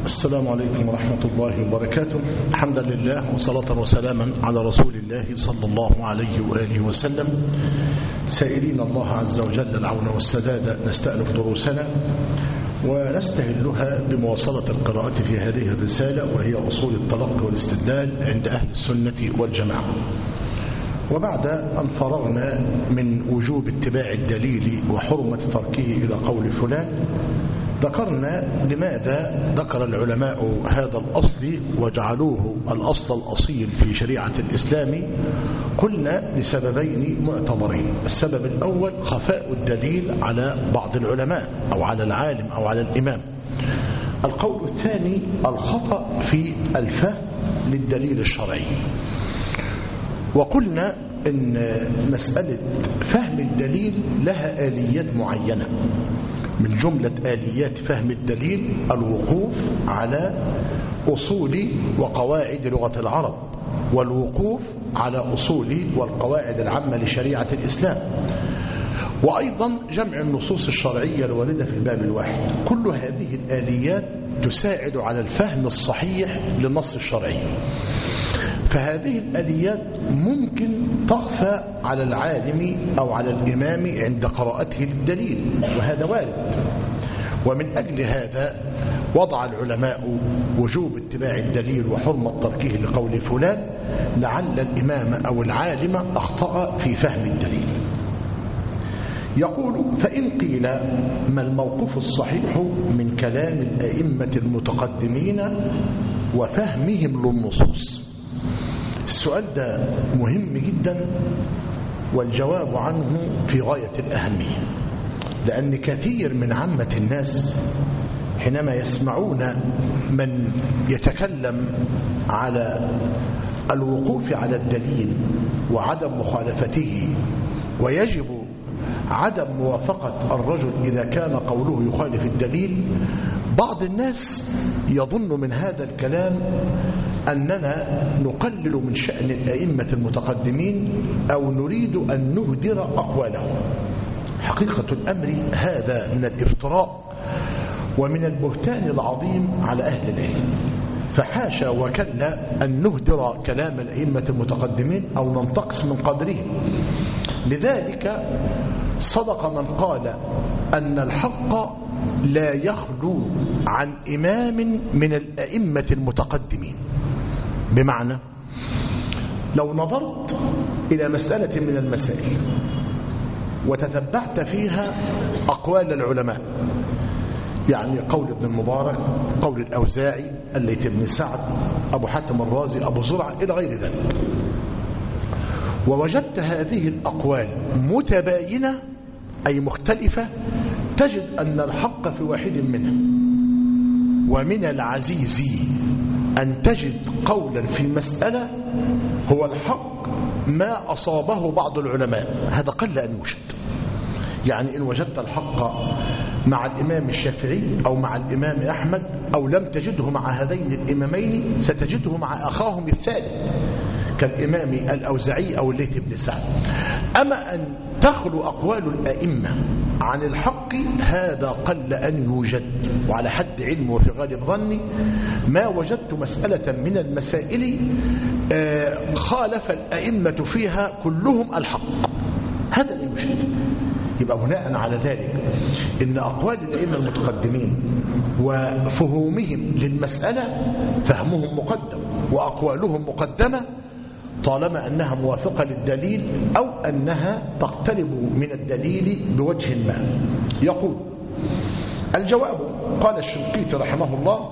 السلام عليكم ورحمة الله وبركاته. حمدا لله وصلاة وسلاما على رسول الله صلى الله عليه وآله وسلم، سائلين الله عز وجل العون والسداد. نستأنف دروسنا ونستهلها بمواصلة القراءة في هذه الرسالة، وهي أصول التلقي والاستدلال عند أهل السنة والجماعة. وبعد أن فرغنا من وجوب اتباع الدليل وحرمة تركه إلى قول فلان، ذكرنا لماذا ذكر العلماء هذا الأصل وجعلوه الأصل الأصيل في شريعة الإسلام. قلنا لسببين معتبرين. السبب الأول خفاء الدليل على بعض العلماء أو على العالم أو على الإمام. القول الثاني الخطأ في الفهم للدليل الشرعي. وقلنا إن مسألة فهم الدليل لها آليات معينة. من جملة آليات فهم الدليل الوقوف على أصول وقواعد لغة العرب، والوقوف على أصول والقواعد العامة لشريعة الإسلام، وأيضا جمع النصوص الشرعية الواردة في الباب الواحد. كل هذه الآليات تساعد على الفهم الصحيح للنص الشرعي. فهذه الآليات ممكن تخفى على العالم أو على الإمام عند قراءته للدليل، وهذا وارد. ومن أجل هذا وضع العلماء وجوب اتباع الدليل وحرمة تركه لقول فلان، لعل الإمام أو العالم أخطأ في فهم الدليل. يقول: فإن قيل ما الموقف الصحيح من كلام الأئمة المتقدمين وفهمهم للنصوص؟ السؤال ده مهم جدا، والجواب عنه في غاية الأهمية، لأن كثير من عامة الناس حينما يسمعون من يتكلم على الوقوف على الدليل وعدم مخالفته، ويجب عدم موافقة الرجل إذا كان قوله يخالف الدليل، بعض الناس يظن من هذا الكلام أننا نقلل من شأن الأئمة المتقدمين أو نريد أن نهدر أقوالهم. حقيقة الأمر هذا من الافتراء ومن البهتان العظيم على أهل العلم. فحاشا وكلا أن نهدر كلام الأئمة المتقدمين أو ننتقص من قدرهم. لذلك صدق من قال أن الحق لا يخلو عن إمام من الأئمة المتقدمين. بمعنى لو نظرت إلى مسألة من المسائل وتتبعت فيها أقوال العلماء، يعني قول ابن المبارك، قول الأوزاعي، الليث بن سعد، أبو حاتم الرازي، أبو زرعة، إلى غير ذلك، ووجدت هذه الأقوال متباينة أي مختلفة، تجد أن الحق في واحد منها. ومن العزيز أن تجد قولا في المسألة هو الحق ما أصابه بعض العلماء، هذا قل أن يوجد. يعني إن وجدت الحق مع الإمام الشافعي أو مع الإمام أحمد، أو لم تجده مع هذين الإمامين، ستجده مع أخاهم الثالث كالإمام الأوزاعي أو الليث بن سعد. أما أن تخلو أقوال الأئمة عن الحق، هذا قل أن يوجد. وعلى حد علم وفي غالب ظني ما وجدت مسألة من المسائل خالف الأئمة فيها كلهم الحق، هذا لا يوجد. يبقى بناء على ذلك إن أقوال الأئمة المتقدمين وفهومهم للمسألة فهمهم مقدم وأقوالهم مقدمة، طالما أنها موافقة للدليل أو أنها تقترب من الدليل بوجه ما. يقول: الجواب، قال الشنقيطي رحمه الله: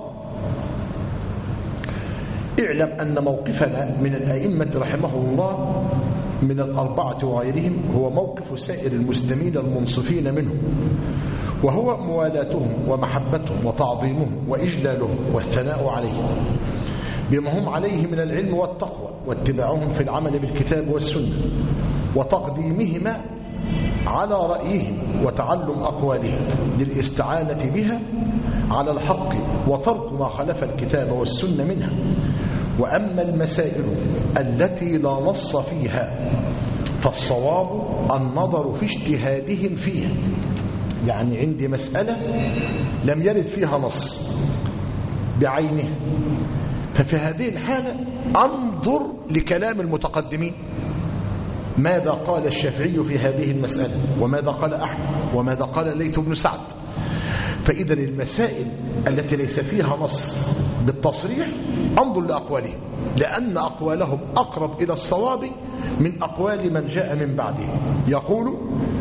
اعلم أن موقفنا من الأئمة رحمه الله من الأربعة وغيرهم هو موقف سائر المسلمين المنصفين منهم، وهو موالاتهم ومحبتهم وتعظيمهم وإجلالهم والثناء عليهم بما هم عليه من العلم والتقوى، واتباعهم في العمل بالكتاب والسنة، وتقديمهما على رأيهم وتعلم أقوالهم للاستعانة بها على الحق، وترك ما خلف الكتاب والسنة منها. وأما المسائل التي لا نص فيها فالصواب النظر في اجتهادهم فيها. يعني عندي مسألة لم يرد فيها نص، بعينه. ففي هذه الحالة انظر لكلام المتقدمين، ماذا قال الشافعي في هذه المسألة، وماذا قال أحمد، وماذا قال الليث بن سعد. فإذا المسائل التي ليس فيها نص بالتصريح انظر لأقوالهم، لأن أقوالهم أقرب إلى الصواب من أقوال من جاء من بعده. يقول: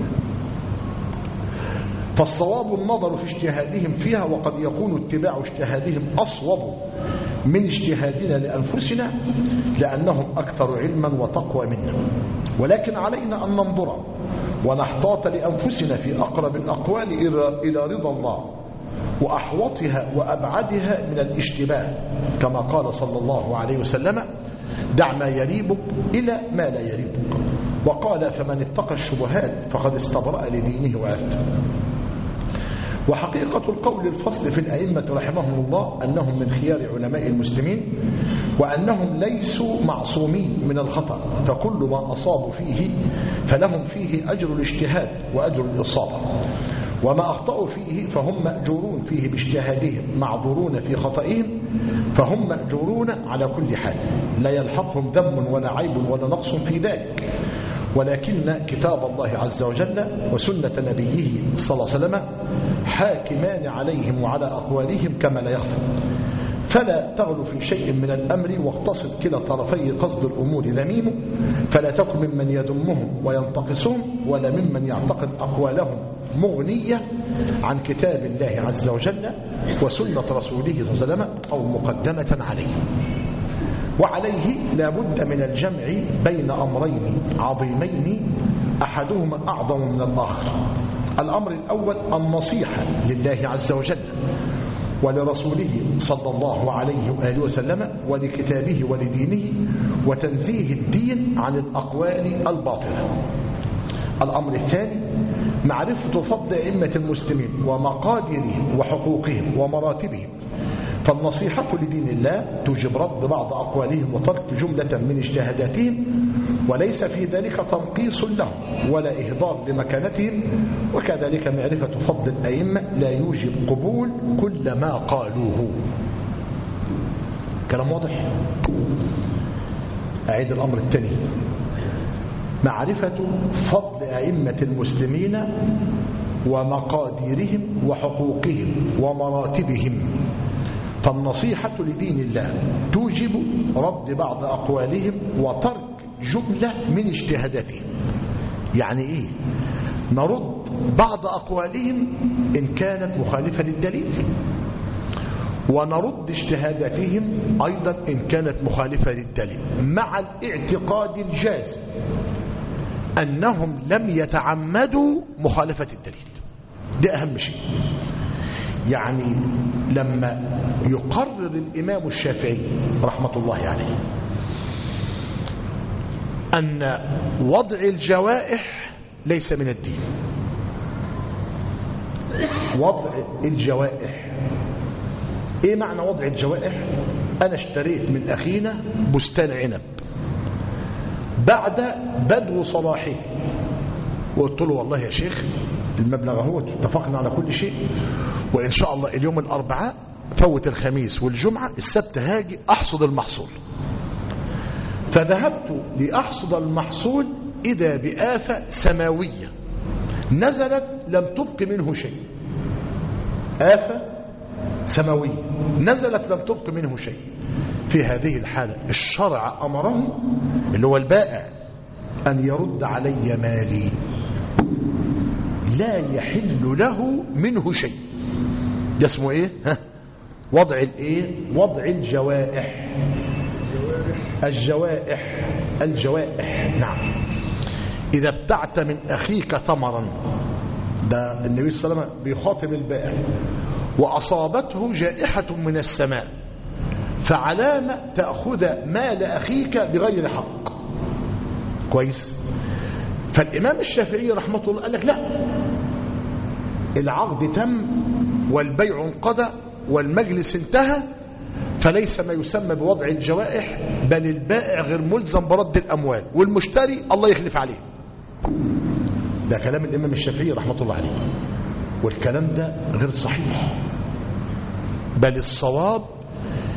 فالصواب النظر في اجتهادهم فيها، وقد يكون اتباع اجتهادهم أصوب من اجتهادنا لأنفسنا لأنهم أكثر علما وتقوى منا، ولكن علينا أن ننظر ونحتاط لأنفسنا في أقرب الأقوال إلى رضا الله وأحوطها وأبعدها من الاشتباه، كما قال صلى الله عليه وسلم: دع ما يريبك إلى ما لا يريبك. وقال: فمن اتقى الشبهات فقد استبرأ لدينه وعرضه. وحقيقة القول الفصل في الأئمة رحمهم الله أنهم من خيار علماء المسلمين، وأنهم ليسوا معصومين من الخطأ، فكل ما أصابوا فيه فلهم فيه أجر الاجتهاد وأجر الإصابة، وما أخطأوا فيه فهم مأجورون فيه باجتهادهم، معذورون في خطئهم فهم مأجورون على كل حال، لا يلحقهم ذم ولا عيب ولا نقص في ذلك، ولكن كتاب الله عز وجل وسنة نبيه صلى الله عليه وسلم حاكمان عليهم وعلى أقوالهم كما لا يخفى. فلا تغلو في شيء من الأمر واقتصد كلا طرفي قصد الأمور ذميم، فلا تكن ممن يذمهم وينتقصهم ولا ممن يعتقد أقوالهم مغنية عن كتاب الله عز وجل وسنة رسوله صلى الله عليه وسلم أو مقدمة عليه. وعليه لا بد من الجمع بين أمرين عظيمين أحدهما أعظم من الآخر. الأمر الأول النصيحة لله عز وجل ولرسوله صلى الله عليه وآله وسلم ولكتابه ولدينه، وتنزيه الدين عن الأقوال الباطلة. الأمر الثاني معرفة فضل أئمة المسلمين ومقاديرهم وحقوقهم ومراتبهم. فالنصيحة لدين الله توجب رد بعض أقوالهم وترك جملة من اجتهاداتهم، وليس في ذلك تنقيص لهم ولا إهدار لمكانتهم، وكذلك معرفة فضل الأئمة لا يوجب قبول كل ما قالوه. كلام واضح؟ أعيد الأمر الثاني: معرفة فضل أئمة المسلمين ومقاديرهم وحقوقهم ومراتبهم. فالنصيحة لدين الله توجب رد بعض أقوالهم وترك جملة من اجتهاداتهم. يعني إيه؟ نرد بعض أقوالهم إن كانت مخالفة للدليل، ونرد اجتهاداتهم أيضا إن كانت مخالفة للدليل، مع الاعتقاد الجازم أنهم لم يتعمدوا مخالفة الدليل. ده أهم شيء. يعني لما يقرر الإمام الشافعي رحمة الله عليه أن وضع الجوائح ليس من الدين، وضع الجوائح، إيه معنى وضع الجوائح؟ أنا اشتريت من أخينا بستان عنب بعد بدو صلاحه، وقلت له: والله يا شيخ المبلغ هو، اتفقنا على كل شيء، وإن شاء الله اليوم الأربعاء فوت الخميس والجمعة، السبت هاجي أحصد المحصول. فذهبت لأحصد المحصول إذا بآفة سماوية نزلت لم تبق منه شيء. آفة سماوية نزلت لم تبق منه شيء. في هذه الحالة الشرع أمره اللي هو البائع أن يرد علي مالي، لا يحل له منه شيء. ده اسمه ايه؟ وضع الايه؟ وضع الجوائح. الجوائح نعم. إذا ابتعت من أخيك ثمرا، ده النبي صلى الله عليه وسلم بيخاطب البائع، وأصابته جائحة من السماء، فعلامة تأخذ مال أخيك بغير حق. كويس؟ فالإمام الشافعي رحمه الله قال لك: لا، العقد تم والبيع انقضى والمجلس انتهى، فليس ما يسمى بوضع الجوائح، بل البائع غير ملزم برد الأموال، والمشتري الله يخلف عليه. ده كلام الإمام الشافعي رحمه الله عليه، والكلام ده غير صحيح، بل الصواب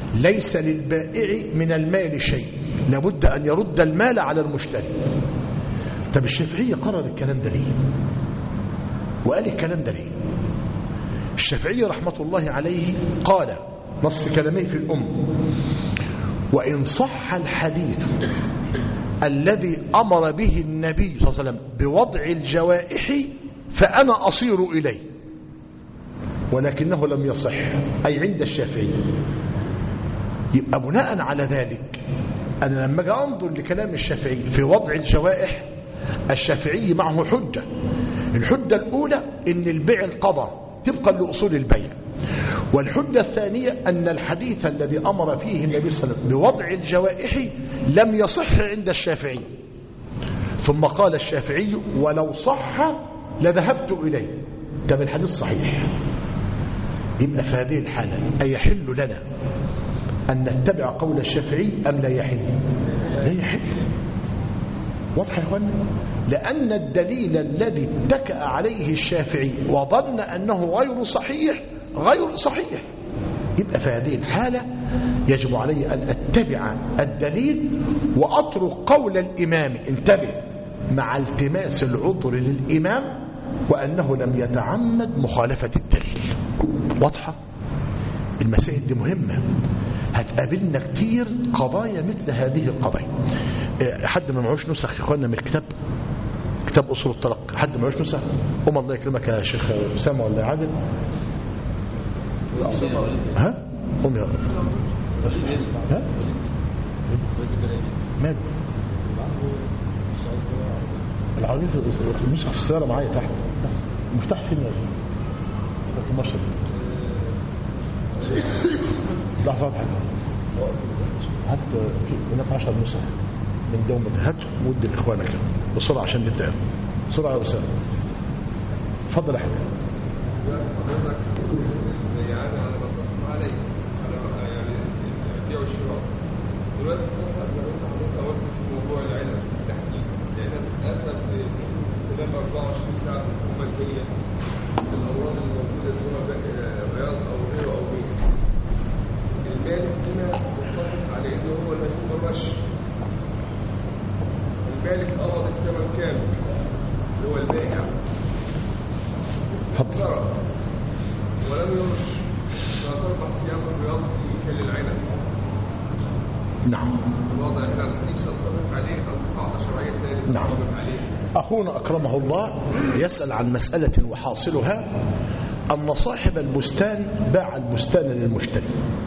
ليس للبائع من المال شيء، لابد أن يرد المال على المشتري. طب الشافعي قرر الكلام ده ليه وقال الكلام ده ليه؟ الشافعي رحمة الله عليه قال نص كلامه في وإن صح الحديث الذي أمر به النبي صلى الله عليه وسلم بوضع الجوائح فأنا أصير إليه، ولكنه لم يصح، أي عند الشافعي. يبقى بناء على ذلك أنا لما أجي أنظر لكلام الشافعي في وضع الجوائح، الشافعي معه حجة. الحجة الأولى إن البيع انقضى طبقا لأصول البيع، والحجة الثانية أن الحديث الذي أمر فيه النبي صلى الله عليه وسلم بوضع الجوائح لم يصح عند الشافعي. ثم قال الشافعي ولو صح لذهبت إليه. طب الحديث صحيح، يبقى في هذه الحالة أيحل لنا أن نتبع قول الشافعي أم لا يحل؟ لا يحل. واضح يا اخوانا؟ لأن الدليل الذي اتكأ عليه الشافعي وظن أنه غير صحيح غير صحيح، يبقى في هذه الحالة يجب علي أن أتبع الدليل وأترك قول الإمام، انتبه، مع التماس العذر للإمام وأنه لم يتعمد مخالفة الدليل. واضحة؟ المسائل دي مهمة، هتقابلنا كتير قضايا مثل هذه القضايا. حد ما معوش نسخ يا اخوانا من الكتاب، كتاب أصول الطلاق، حد ما معوش نسخ؟ الله يكرمك يا شيخ أسامة ولا عادل؟ ها؟ قوم يا ها؟ ماله؟ العربية في المسح في السيارة معايا تحت. المفتاح فين يا رجل؟ في المشهد. لحظة واحدة، هات هناك 10 نسخ من دوم، هات ودي لإخوانك بسرعة عشان نبدأ بسرعة يا أسامة. اتفضل يا حبيبي. البيع والشراء دلوقتي حضرتك قلت في موضوع العلم التحديد، العلم اتقفل في خلال 24 ساعه في الحكومه الدوليه الامراض اللي موجوده سواء رياض او غيره او غيره. المالك هنا متفق على انه هو اللي هيكون الرش. المالك قبض الثمن كامل اللي هو البائع اتسرق ولم يرش 3-4 ايام الرياض يكل العنب. نعم. الوضع هنا الحديث ينطبق عليه او قاعده شرعيه ثانيه تنطبق عليه. أخونا أكرمه الله يسأل عن مسألة وحاصلها أن صاحب البستان باع البستان للمشتري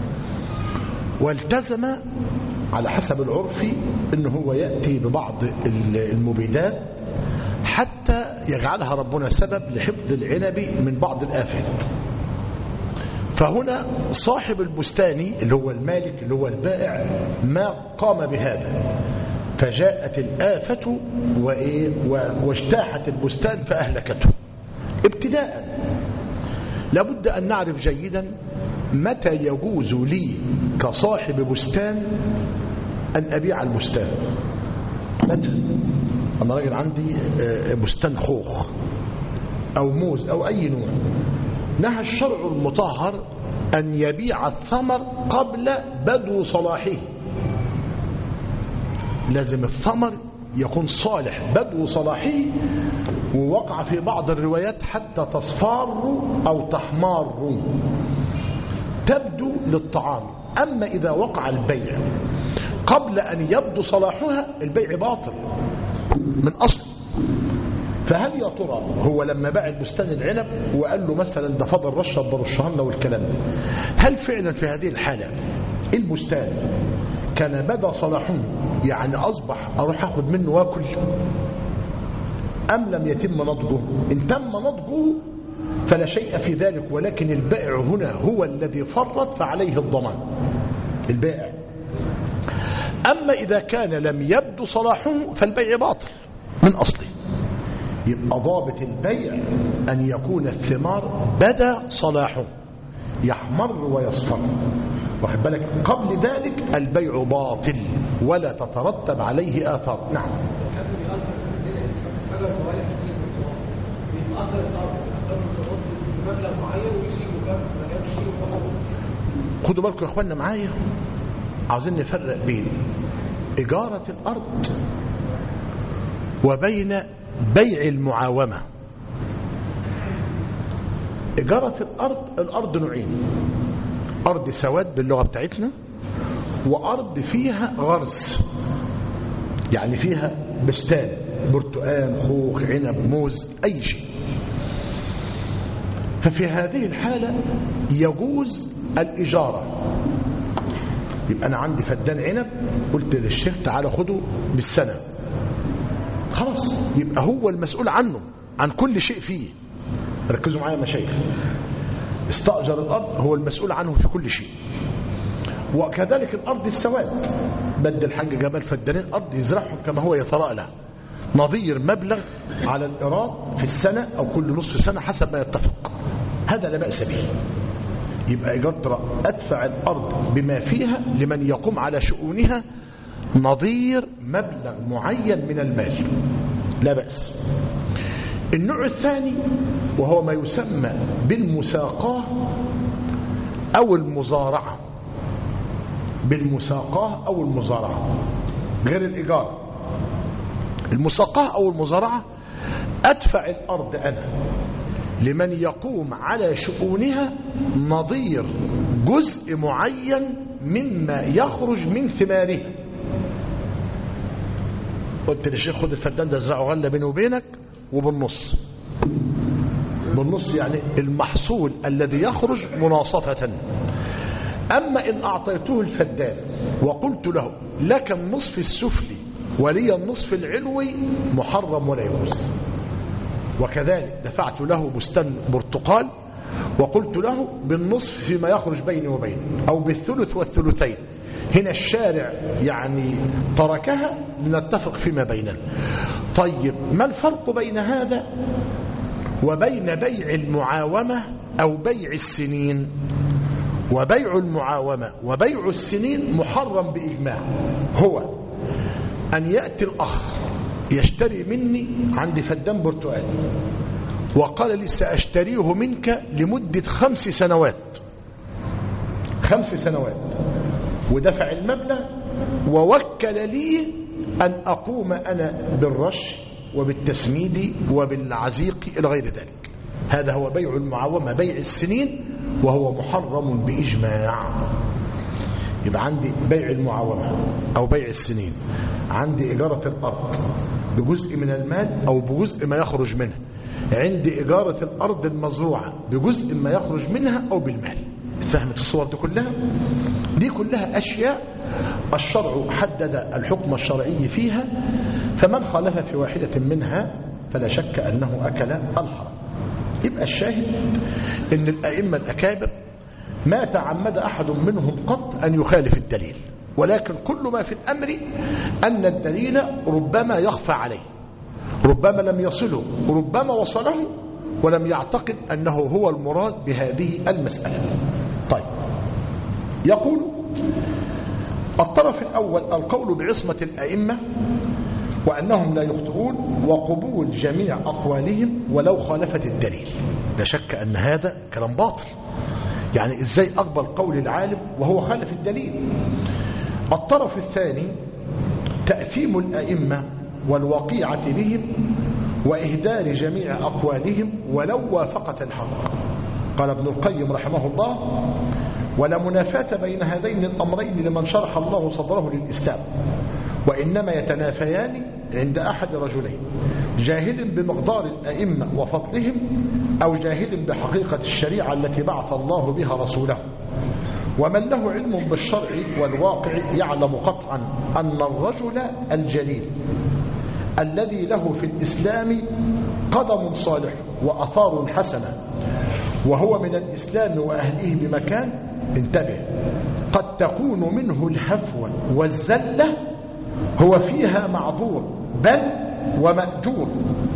والتزم على حسب العرف أنه هو يأتي ببعض المبيدات حتى يجعلها ربنا سبب لحفظ العنب من بعض الآفات. فهنا صاحب البستان اللي هو المالك اللي هو البائع ما قام بهذا، فجاءت الآفة واجتاحت البستان فأهلكته. ابتداء لابد أن نعرف جيدا متى يجوز لي كصاحب بستان أن أبيع البستان. متى؟ أنا راجل عندي بستان خوخ أو موز أو أي نوع، نهى الشرع المطهر أن يبيع الثمر قبل بدو صلاحه. لازم الثمر يكون صالح بدو صلاحه، ووقع في بعض الروايات حتى تصفار أو تحمار تبدو للطعام. أما إذا وقع البيع قبل أن يبدو صلاحها البيع باطل من أصل. فهل يا ترى هو لما باع البستان العنب وقال له مثلا ده فضل رشه برشهان والكلام ده، هل فعلا في هذه الحالة البستان كان بدا صلاحه يعني أصبح أروح أخذ منه واكل، أم لم يتم نضجه؟ إن تم نضجه فلا شيء في ذلك، ولكن البائع هنا هو الذي فرط فعليه الضمان البائع. أما إذا كان لم يبدو صلاحه فالبيع باطل من أصله. يبقى ضابط البيع أن يكون الثمار بدا صلاحه يحمر ويصفر، واخد بالك؟ قبل ذلك البيع باطل ولا تترتب عليه آثار. نعم. خدوا بالكم يا اخوانا معايا، عاوزين نفرق بين إجارة الأرض وبين بيع المعاومة. إجارة الأرض نوعين: أرض سواد باللغة بتاعتنا، وأرض فيها غرس، يعني فيها بستان، برتقال، خوخ، عنب، موز، أي شيء. ففي هذه الحالة يجوز الإجارة. يبقى أنا عندي فدان عنب، قلت للشيخ تعالى خده بالسنة، خلاص يبقى هو المسؤول عنه، عن كل شيء فيه. ركزوا معايا مشايخ، استأجر الأرض، هو المسؤول عنه في كل شيء. وكذلك الأرض السواد، بدل الحاج جمال فدانين أرض يزرعهم كما هو يتراءى له، نظير مبلغ على الإيراد في السنة أو كل نصف سنة حسب ما يتفق، هذا لا بأس به. يبقى إجارة أدفع الأرض بما فيها لمن يقوم على شؤونها نظير مبلغ معين من المال، لا بأس. النوع الثاني وهو ما يسمى بالمساقاه أو المزارعة. بالمساقاه أو المزارعة غير الإيجار. المساقاه أو المزارعة أدفع الأرض أنا لمن يقوم على شؤونها نظير جزء معين مما يخرج من ثمارها. قلت للشيخ خد الفدان ده ازرعه غله بيني وبينك، وبالنص، بالنص يعني المحصول الذي يخرج مناصفة. أما إن أعطيته الفدان وقلت له لك النصف السفلي ولي النصف العلوي، محرم ولا يجوز. وكذلك دفعت له بستان برتقال وقلت له بالنصف فيما يخرج بيني وبينه، أو بالثلث والثلثين، هنا الشارع يعني تركها لنتفق فيما بيننا. طيب ما الفرق بين هذا وبين بيع المعاومة أو بيع السنين؟ وبيع المعاومة وبيع السنين محرم بإجماع. هو أن يأتي الأخ يشتري مني عندي فدان برتقال وقال لي سأشتريه منك لمدة 5 سنوات، 5 سنوات، ودفع المبلغ ووكل لي أن أقوم أنا بالرش وبالتسميد وبالعزيق إلى غير ذلك. هذا هو بيع المعاومة، بيع السنين، وهو محرم بإجماع. يبقى عندي بيع المعاومة أو بيع السنين، عندي إجارة الأرض بجزء من المال أو بجزء ما يخرج منها، عندي إجارة الأرض المزروعة بجزء ما يخرج منها أو بالمال. فهمت الصور دي كلها؟ دي كلها أشياء الشرع حدد الحكم الشرعي فيها، فمن خالف في واحدة منها فلا شك أنه أكل الحرام. يبقى الشاهد إن الأئمة الأكابر ما تعمد أحد منهم قط أن يخالف الدليل، ولكن كل ما في الأمر أن الدليل ربما يخفى عليه، ربما لم يصله، ربما وصله ولم يعتقد أنه هو المراد بهذه المسألة. طيب، يقول الطرف الأول القول بعصمة الأئمة وأنهم لا يخطئون وقبول جميع أقوالهم ولو خالفت الدليل. لا شك أن هذا كلام باطل، يعني إزاي أقبل قول العالم وهو خالف الدليل؟ الطرف الثاني تأثيم الأئمة والوقيعة بهم وإهدار جميع أقوالهم ولو وافقت الحق. قال ابن القيم رحمه الله: ولا منافاة بين هذين الأمرين لمن شرح الله صدره للإسلام، وإنما يتنافيان عند أحد رجلين: جاهل بمقدار الأئمة وفضلهم، أو جاهل بحقيقة الشريعة التي بعث الله بها رسوله. ومن له علم بالشرع والواقع يعلم قطعا أن الرجل الجليل الذي له في الإسلام قدم صالح وأثار حسنة وهو من الإسلام وأهله بمكان، انتبه، قد تكون منه الهفوة والزلة، هو فيها معذور بل ومأجور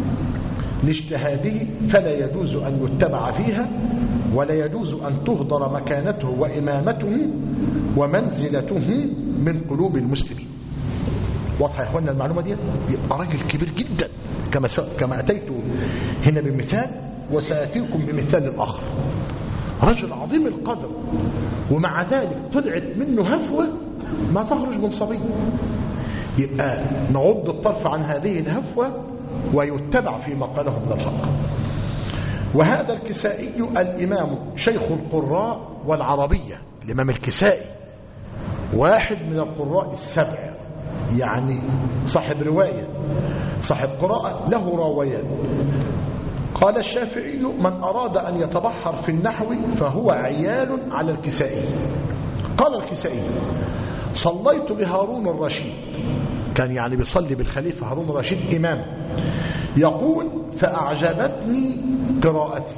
لاجتهاده، فلا يجوز أن يتبع فيها، ولا يجوز أن تهدر مكانته وإمامته ومنزلته من قلوب المسلمين. واضح يا اخوانا المعلومة دي؟ يبقى راجل كبير جدا، كما أتيت هنا بمثال وسأتيكم بمثال آخر. رجل عظيم القدر، ومع ذلك طلعت منه هفوة ما تخرج من صبي. يبقى نعد الطرف عن هذه الهفوة ويتبع فيما قاله من الحق. وهذا الكسائي الإمام شيخ القراء والعربية. الإمام الكسائي واحد من القراء السبع، يعني صاحب رواية، صاحب قراءة، له راويان. قال الشافعي: من أراد أن يتبحر في النحو فهو عيال على الكسائي. قال الكسائي: صليت بهارون الرشيد، كان يعني بيصلي بالخليفة هارون الرشيد إمام، يقول: فأعجبتني قراءتي،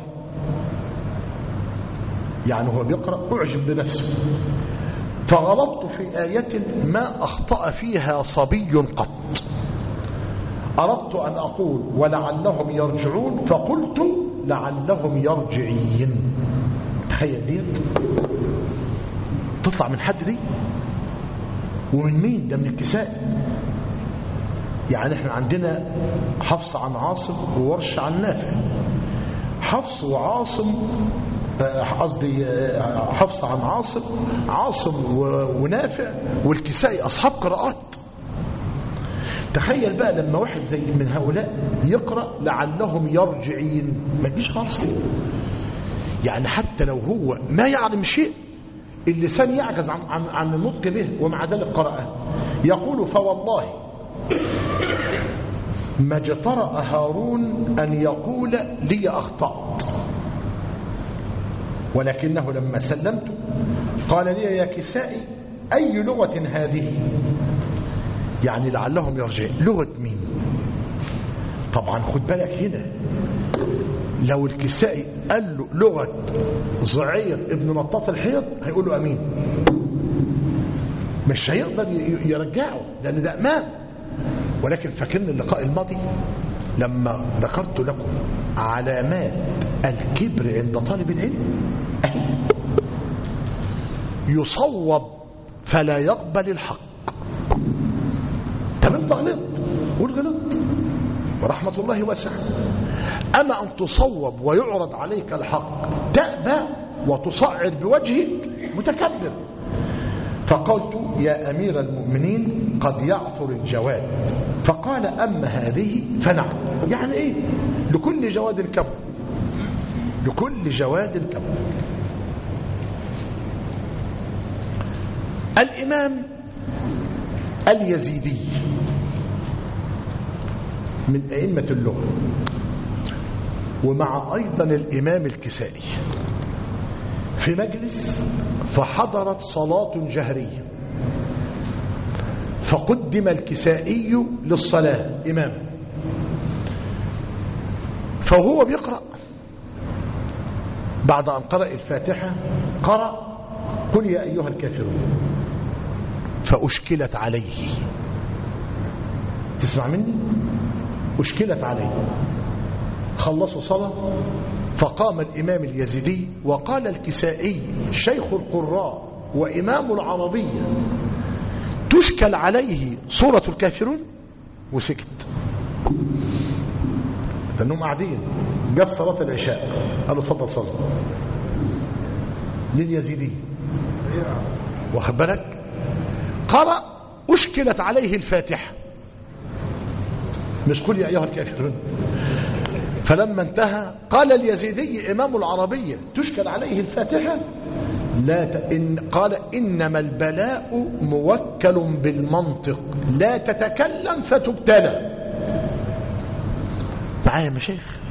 يعني هو بيقرأ أعجب بنفسه، فغلطت في آية ما أخطأ فيها صبي قط، أردت أن أقول ولعلهم يرجعون فقلت لعلهم يرجعين. تخيل ديت تطلع من حد دي، ومن مين ده؟ من الكسائي. يعني احنا عندنا حفص عن عاصم وورش عن نافع. حفص وعاصم، قصدي حفص عن عاصم، عاصم ونافع والكسائي أصحاب قراءات. تخيل بقى لما واحد زي من هؤلاء يقرأ لعلهم يرجعين، ما تجيش خالص. يعني حتى لو هو ما يعلم شيء، اللسان يعجز عن النطق به، ومع ذلك قرأه. يقول: فوالله ما اجترأ هارون أن يقول لي أخطأت، ولكنه لما سلمت قال لي: يا كسائي أي لغة هذه؟ يعني لعلهم يرجعون، لغة مين؟ طبعا خد بالك هنا، لو الكسائي قال له لغة زعير ابن نطاط الحيض هيقول له أمين، مش هيقدر يرجعه لأن ده أمام. ولكن فاكرين اللقاء الماضي لما ذكرت لكم علامات الكبر عند طالب العلم؟ يصوب فلا يقبل الحق. طب انت غلط، قول غلط، ورحمة الله واسعة. أما أن تصوب ويعرض عليك الحق تأبى وتصعد بوجهك، متكبر. فقلت: يا أمير المؤمنين قد يعثر الجواد. فقال: أما هذه فنعم. يعني إيه؟ لكل جواد كبر، لكل جواد كبر. الإمام اليزيدي من أئمة اللغة، ومع أيضا الإمام الكسائي، في مجلس فحضرت صلاة جهرية، فقدم الكسائي للصلاة إمام، فهو بيقرأ بعد أن قرأ الفاتحة قرأ: قل يا أيها الكافرون، فأشكلت عليه. تسمع مني؟ أشكلت عليه. خلصوا صلاة، فقام الإمام اليزيدي وقال الكسائي شيخ القراء وإمام العربية: تشكل عليه سورة الكافرون؟ وسكت. لأنهم قاعدين، جت صلاة العشاء قالوا: اتفضل صلى. لليزيدي، واخد بالك؟ قرأ أشكلت عليه الفاتحة، مش قل يا أيها الكافرون. فلما انتهى قال اليزيدي إمام العربية: تشكل عليه الفاتحة؟ لا قال: إنما البلاء موكل بالمنطق، لا تتكلم فتبتلى. معايا يا مشايخ؟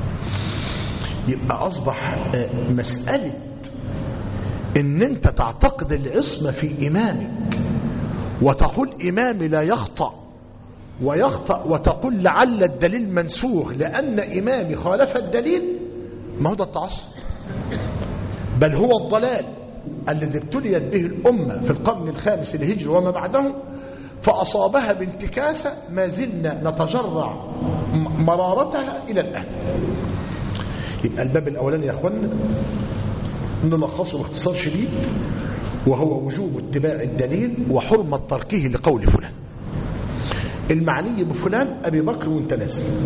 يبقى أصبح مسألة إن أنت تعتقد العصمة في إمامك وتقول إمامي لا يخطأ ويخطأ، وتقول لعل الدليل منسوخ لأن إمامي خالف الدليل، ما هو ده التعصب، بل هو الضلال الذي ابتليت به الأمة في القرن الخامس الهجري وما بعده، فأصابها بانتكاسة ما زلنا نتجرع مرارتها إلى الآن. يبقى الباب الأولاني يا أخوانا نلخصه باختصار شديد، وهو وجوب اتباع الدليل وحرمة تركه لقول فلان. المعني بفلان أبي بكر وانت ناسي،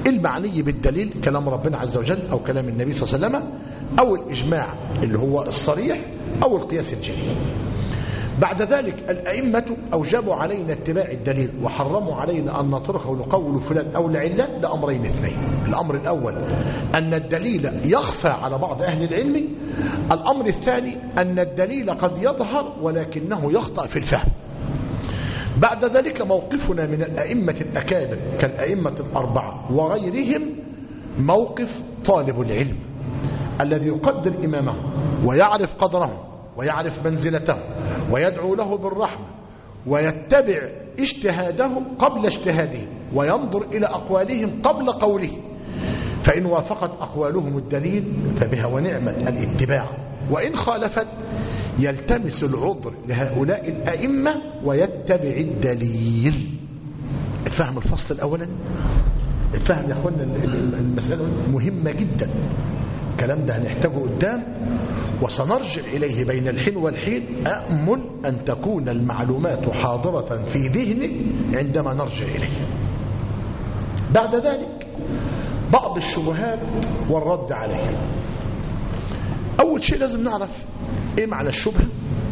المعني بالدليل كلام ربنا عز وجل أو كلام النبي صلى الله عليه وسلم أو الإجماع اللي هو الصريح أو القياس الجلي. بعد ذلك الأئمة أوجبوا علينا اتباع الدليل وحرموا علينا أن نتركه لقول فلان أو لعلة لأمرين اثنين. الأمر الأول أن الدليل يخفى على بعض أهل العلم. الأمر الثاني أن الدليل قد يظهر ولكنه يخطأ في الفهم. بعد ذلك موقفنا من الأئمة الأكابر كالأئمة الأربعة وغيرهم موقف طالب العلم الذي يقدر إمامه ويعرف قدره ويعرف منزلته ويدعو له بالرحمة ويتبع اجتهاده قبل اجتهاده وينظر إلى أقوالهم قبل قوله، فإن وافقت أقوالهم الدليل فبها ونعمة الاتباع، وإن خالفت يلتمس العذر لهؤلاء الأئمة ويتبع الدليل. فهم الفصل الأولا، الفهم يا أخوانا المسألة مهمة جدا، الكلام ده هنحتاجه قدام وسنرجع إليه بين الحين والحين. أأمل أن تكون المعلومات حاضرة في ذهنك عندما نرجع إليه. بعد ذلك بعض الشبهات والرد عليها. أول شيء لازم نعرف إيه معنى الشبهة،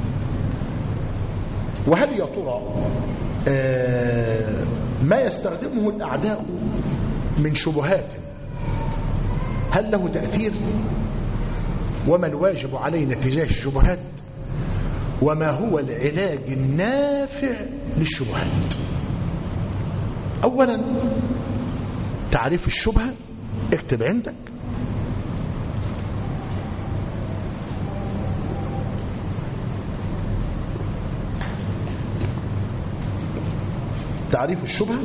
وهل يا ترى ما يستخدمه الأعداء من شبهات هل له تأثير، وما الواجب علينا تجاه الشبهات، وما هو العلاج النافع للشبهات. أولا تعريف الشبهة، اكتب عندك. تعريف الشبهة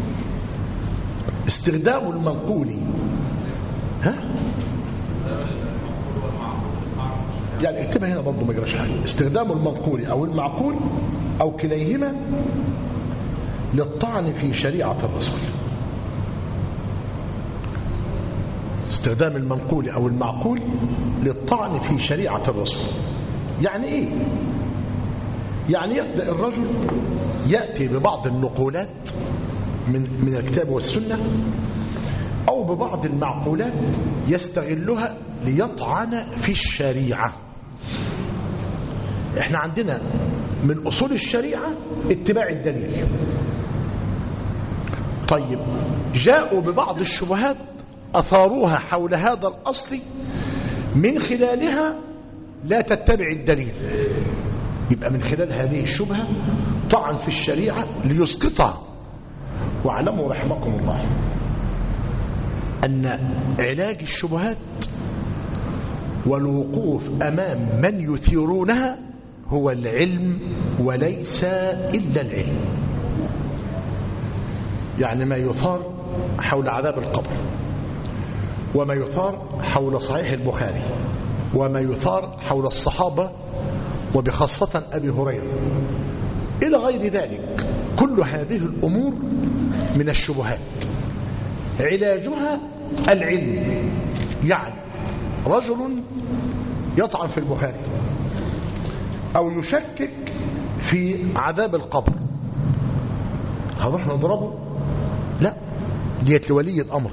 استخدام المنقول يعني اكتبها هنا برضو ما يجراش حاجه. استخدام المنقول او المعقول او كليهما للطعن في شريعه الرسول. استخدام المنقول او المعقول للطعن في شريعه الرسول. يعني ايه؟ يعني يبدا الرجل ياتي ببعض النقولات من الكتاب والسنه أو ببعض المعقولات يستغلها ليطعن في الشريعة. احنا عندنا من أصول الشريعة اتباع الدليل. طيب جاءوا ببعض الشبهات أثاروها حول هذا الأصل من خلالها لا تتبع الدليل، يبقى من خلال هذه الشبهة طعن في الشريعة ليسقطها. واعلموا رحمكم الله أن علاج الشبهات والوقوف أمام من يثيرونها هو العلم وليس إلا العلم. يعني ما يثار حول عذاب القبر، وما يثار حول صحيح البخاري، وما يثار حول الصحابة وبخاصة أبي هريرة إلى غير ذلك، كل هذه الأمور من الشبهات علاجها العلم. يعني رجل يطعن في البخاري أو يشكك في عذاب القبر، هنروح نضربه؟ لا، ديت لولي الأمر.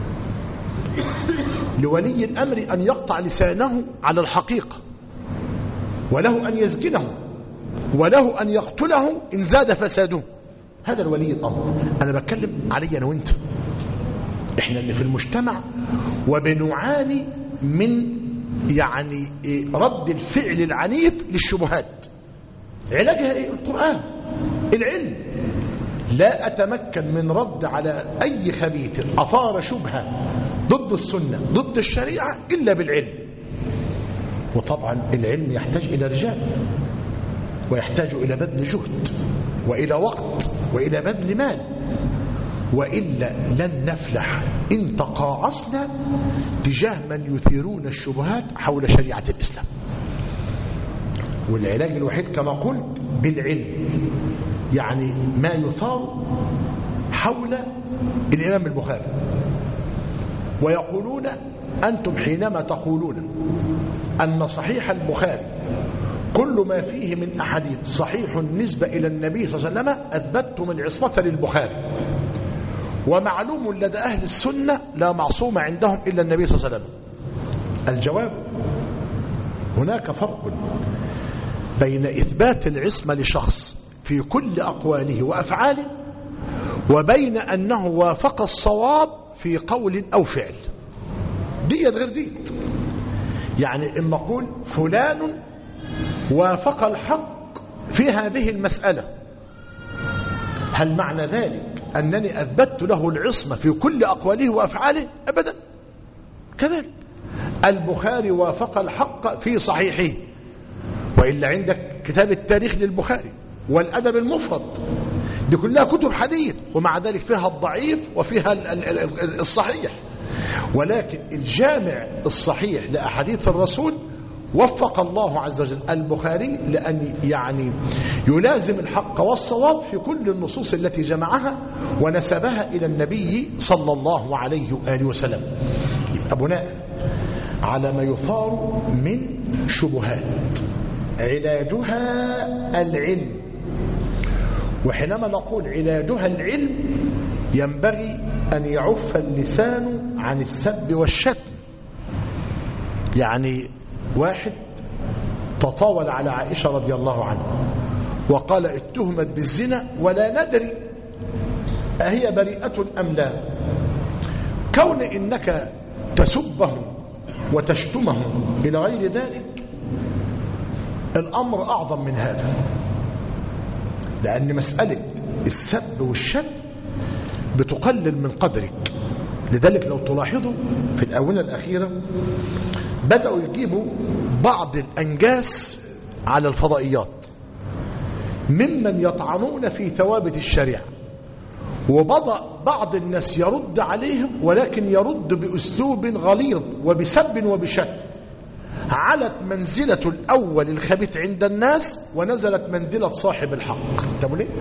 لولي الأمر أن يقطع لسانه على الحقيقة، وله أن يسجنه، وله أن يقتله إن زاد فساده. هذا الولي الأمر. أنا بتكلم علي أنا وإنت، إحنا اللي في المجتمع وبنعاني من يعني رد الفعل العنيف للشبهات. علاجها إيه؟ القرآن، العلم. لا أتمكن من رد على أي خبيث أثار شبهة ضد السنة ضد الشريعة إلا بالعلم. وطبعا العلم يحتاج إلى رجال، ويحتاج إلى بذل جهد وإلى وقت وإلى بذل مال، وإلا لن نفلح إن تقاعسنا تجاه من يثيرون الشبهات حول شريعة الإسلام. والعلاج الوحيد كما قلت بالعلم. يعني ما يثار حول الإمام البخاري ويقولون أنتم حينما تقولون أن صحيح البخاري كل ما فيه من أحاديث صحيح النسبة إلى النبي صلى الله عليه وسلم، أثبتتم العصمة للبخاري، ومعلوم لدى أهل السنة لا معصوم عندهم إلا النبي صلى الله عليه وسلم. الجواب: هناك فرق بين إثبات العصمة لشخص في كل أقواله وأفعاله وبين أنه وافق الصواب في قول أو فعل. دي غير دي. يعني إما أقول فلان وافق الحق في هذه المسألة، هل معنى ذلك أنني أثبت له العصمة في كل أقواله وأفعاله؟ أبدا. كذلك البخاري وافق الحق في صحيحه، وإلا عندك كتاب التاريخ للبخاري والأدب المفرد، دي كلها كتب حديث، ومع ذلك فيها الضعيف وفيها الصحيح. ولكن الجامع الصحيح لأحاديث الرسول وفق الله عز وجل البخاري لأن يعني يلازم الحق والصواب في كل النصوص التي جمعها ونسبها إلى النبي صلى الله عليه وآله وسلم. يبقى بناء على ما يثار من شبهات علاجها العلم. وحينما نقول علاجها العلم ينبغي أن يعف اللسان عن السب والشتم. يعني واحد تطاول على عائشة رضي الله عنها وقال اتهمت بالزنا ولا ندري أهي بريئة أم لا. كون إنك تسبه وتشتمه إلى غير ذلك الأمر أعظم من هذا، لأن مسألة السب والشتم بتقلل من قدرك. لذلك لو تلاحظوا في الآونة الأخيرة بدأوا يجيبوا بعض الأنجاس على الفضائيات ممن يطعنون في ثوابت الشريعة، وبدأ بعض الناس يرد عليهم ولكن يرد بأسلوب غليظ وبسب وبشتم. علت منزلة الأول الخبيث عند الناس ونزلت منزلة صاحب الحق. طب ليه؟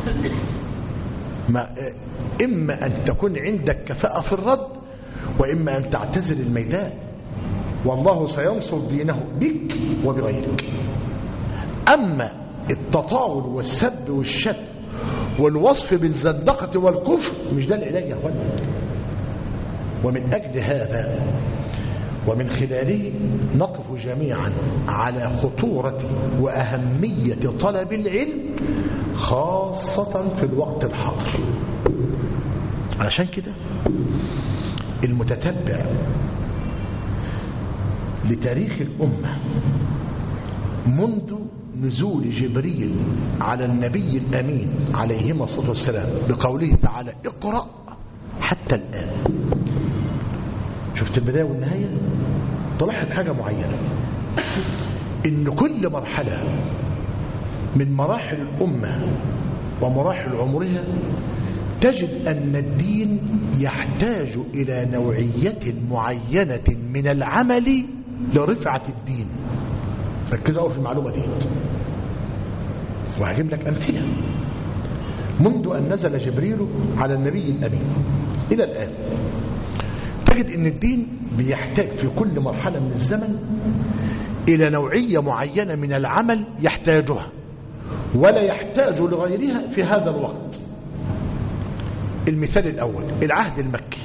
إما أن تكون عندك كفاءة في الرد وإما أن تعتزل الميدان، والله سينصر دينه بك وبغيرك. أما التطاول والسب والشتم والوصف بالزندقة والكفر مش ده العلاج يا أخوان. ومن أجل هذا ومن خلاله نقف جميعا على خطورة وأهمية طلب العلم خاصة في الوقت الحاضر. علشان كده المتتبع لتاريخ الأمة منذ نزول جبريل على النبي الأمين عليهما الصلاة والسلام بقوله تعالى اقرأ حتى الآن، شفت البداية والنهاية، طلعت حاجة معينة، إن كل مرحلة من مراحل الأمة ومراحل عمرها تجد أن الدين يحتاج إلى نوعية معينة من العمل لرفعة الدين. ركزوا أول في المعلومة دي وهجيب لك أمثلة. منذ أن نزل جبريل على النبي الأمين إلى الآن تجد أن الدين بيحتاج في كل مرحلة من الزمن إلى نوعية معينة من العمل يحتاجها ولا يحتاج لغيرها في هذا الوقت. المثال الأول العهد المكي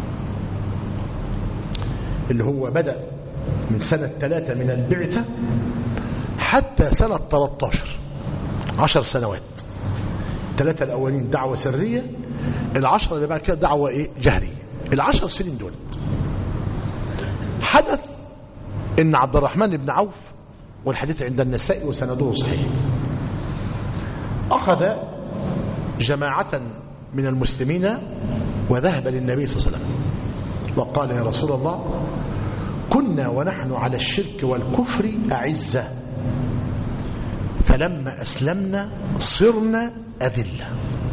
اللي هو بدأ من سنة 3 من البعثة حتى سنة 13، 10 سنوات. 3 الأولين دعوة سرية، 10 اللي بعد كده دعوة جهرية. 10 سنين دول حدث إن عبد الرحمن بن عوف، والحديث عند النسائي وسنده صحيح، أخذ جماعة من المسلمين وذهب للنبي صلى الله عليه وسلم وقال يا رسول الله كنا ونحن على الشرك والكفر أعزة، فلما أسلمنا صرنا أذلة.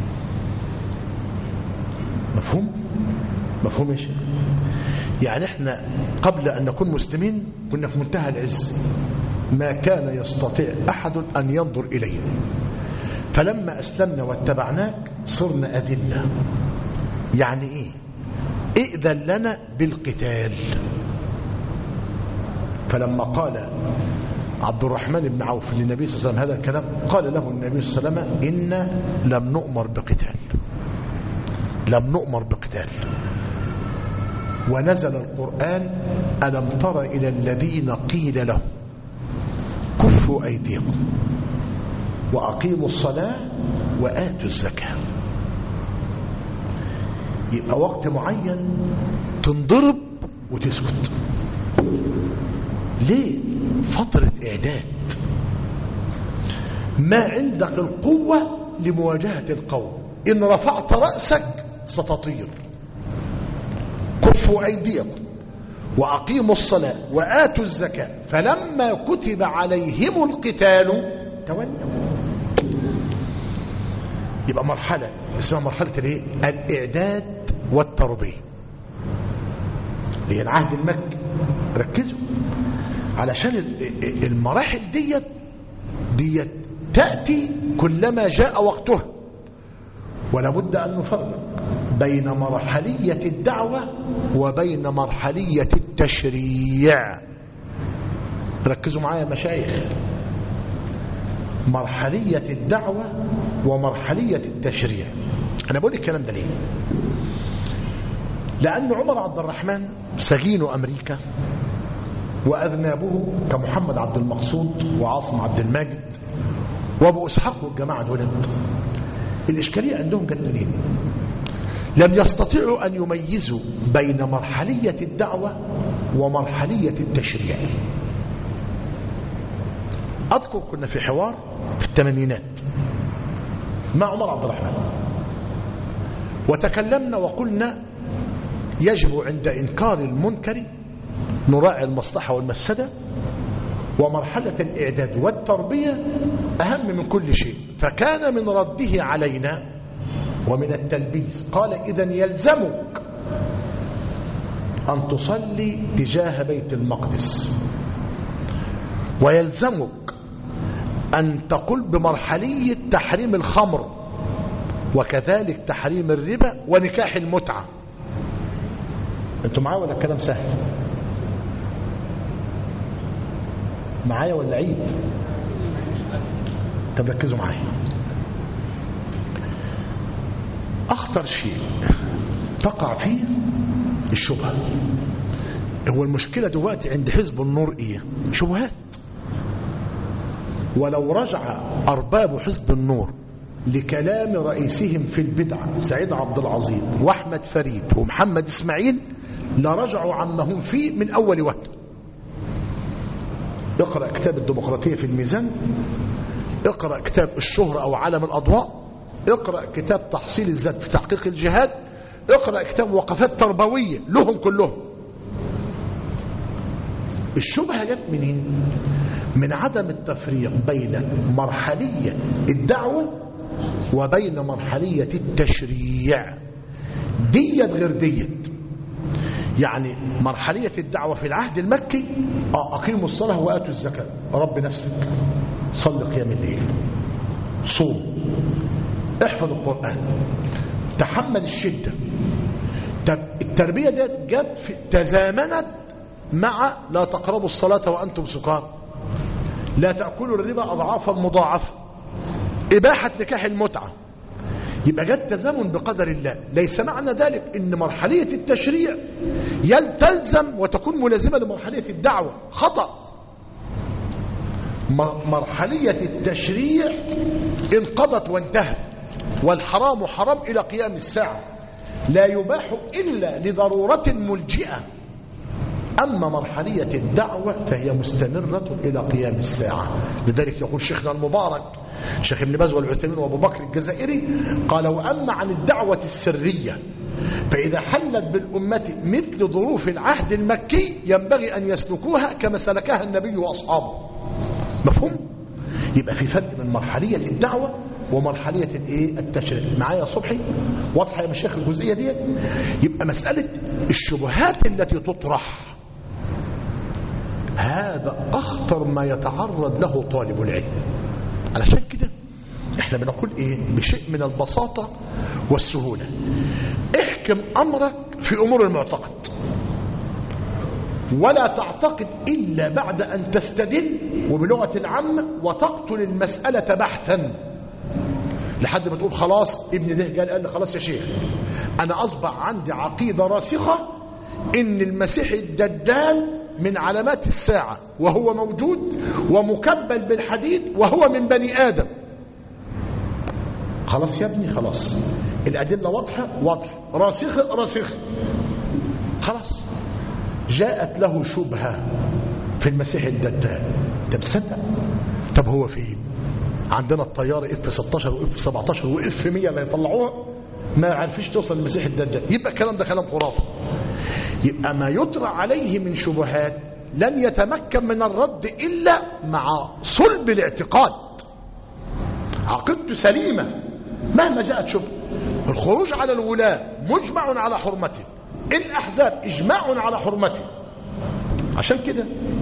مفهوم؟ مفهوم يا شيخ؟ يعني احنا قبل أن نكون مسلمين كنا في منتهى العز، ما كان يستطيع أحد أن ينظر إلينا، فلما أسلمنا واتبعناك صرنا أذلة. يعني إيه؟ ائذن لنا بالقتال. فلما قال عبد الرحمن بن عوف للنبي صلى الله عليه وسلم هذا الكلام قال له النبي صلى الله عليه وسلم إن لم نؤمر بقتال. لم نؤمر بقتال. ونزل القرآن: ألم تر إلى الذين قيل لهم كفوا أيديكم وأقيموا الصلاة وآتوا الزكاة. يبقى وقت معين تنضرب وتسكت. ليه؟ فترة إعداد. ما عندك القوة لمواجهة القوم، إن رفعت رأسك ستطير. كفوا أيديكم وأقيموا الصلاة وآتوا الزكاة فلما كتب عليهم القتال تولوا. يبقى مرحلة اسمها مرحلة الايه؟ الإعداد والتربية. هي العهد المكي. ركزوا علشان المراحل ديت تأتي كلما جاء وقتها، ولا بد أن نفرق بين مرحلية الدعوة وبين مرحلية التشريع. ركزوا معايا يا مشايخ، مرحلية الدعوة ومرحلية التشريع. أنا بقول الكلام ده ليه؟ لأن عمر عبد الرحمن سجين أمريكا وأذنابه كمحمد عبد المقصود وعاصم عبد الماجد وأبو إسحاق والجماعة دولت، الإشكالية عندهم جت منين؟ لم يستطيعوا أن يميزوا بين مرحلية الدعوة ومرحلية التشريع. أذكر كنا في حوار في الثمانينات مع عمر عبد الرحمن، وتكلمنا وقلنا يجب عند إنكار المنكر نراعي المصلحة والمفسدة، ومرحلة الإعداد والتربية أهم من كل شيء. فكان من رده علينا ومن التلبيس قال: إذن يلزمك أن تصلي تجاه بيت المقدس، ويلزمك أن تقول بمرحلية تحريم الخمر، وكذلك تحريم الربا ونكاح المتعة. أنتم معايا ولا الكلام سهل؟ معايا ولا عيد؟ طب ركزوا معايا. أخطر شيء تقع فيه الشبهة. هو المشكلة دلوقتي عند حزب النور إيه؟ شبهات. ولو رجع أرباب حزب النور لكلام رئيسهم في البدعة سعيد عبد العظيم وأحمد فريد ومحمد إسماعيل لرجعوا عنهم فيه من أول وقت. اقرأ كتاب الديمقراطية في الميزان، اقرأ كتاب الشهرة أو عالم الأضواء، اقرأ كتاب تحصيل الذات في تحقيق الجهاد، اقرأ كتاب وقفات تربوية لهم كلهم. الشبهة جت منين؟ من عدم التفريق بين مرحلية الدعوة وبين مرحلية التشريع. ديت غير ديت. يعني مرحلية الدعوة في العهد المكي أقيموا الصلاة وآتوا الزكاة، رب نفسك، صل قيام الليل، صوم، احفظ القرآن، تحمل الشدة. التربية ديت جت تزامنت مع لا تقربوا الصلاة وأنتم سكارى، لا تأكلوا الربا أضعافا مضاعفة، إباحة نكاح المتعة. يبقى جت تزامن بقدر الله. ليس معنى ذلك ان مرحلية التشريع تلزم وتكون ملازمة لمرحلية الدعوة. خطأ. مرحلية التشريع انقضت وانتهت، والحرام حرام إلى قيام الساعة، لا يباح إلا لضرورة ملجئة. أما مرحلية الدعوة فهي مستمرة إلى قيام الساعة. لذلك يقول شيخنا المبارك شيخ ابن باز والعثيمين وابو بكر الجزائري قال: وأما عن الدعوة السرية فإذا حلت بالأمة مثل ظروف العهد المكي ينبغي أن يسلكوها كما سلكها النبي وأصحابه. مفهوم؟ يبقى في فرق من مرحلية الدعوة ومرحلية التشريع. معايا يا صبحي؟ واضحة يا مشايخ الجزئية دي؟ يبقى مسألة الشبهات التي تطرح هذا أخطر ما يتعرض له طالب العلم. علشان كده احنا بنقول بشيء من البساطة والسهولة: احكم أمرك في أمور المعتقد، ولا تعتقد إلا بعد أن تستدل وبلغة العامة وتقتل المسألة بحثا لحد ما تقول خلاص ابن ده قال لي خلاص يا شيخ أنا أصبح عندي عقيدة راسخة إن المسيح الدجال من علامات الساعة، وهو موجود ومكبل بالحديد وهو من بني آدم. خلاص يا ابني، خلاص الأدلة واضحة راسخة. خلاص جاءت له شبهة في المسيح الدجال. طب صدق، طب هو فين؟ عندنا الطيارة F-16 وF-17 وF-100 اللي يطلعوها ما عرفش توصل للمسيح الدجال. يبقى الكلام ده كلام خرافي. يبقى ما يطرح عليه من شبهات لن يتمكن من الرد إلا مع صلب الاعتقاد، عقيدته سليمة مهما جاءت شبهة. الخروج على الولاة مجمع على حرمته، الأحزاب إجماع على حرمته. عشان كده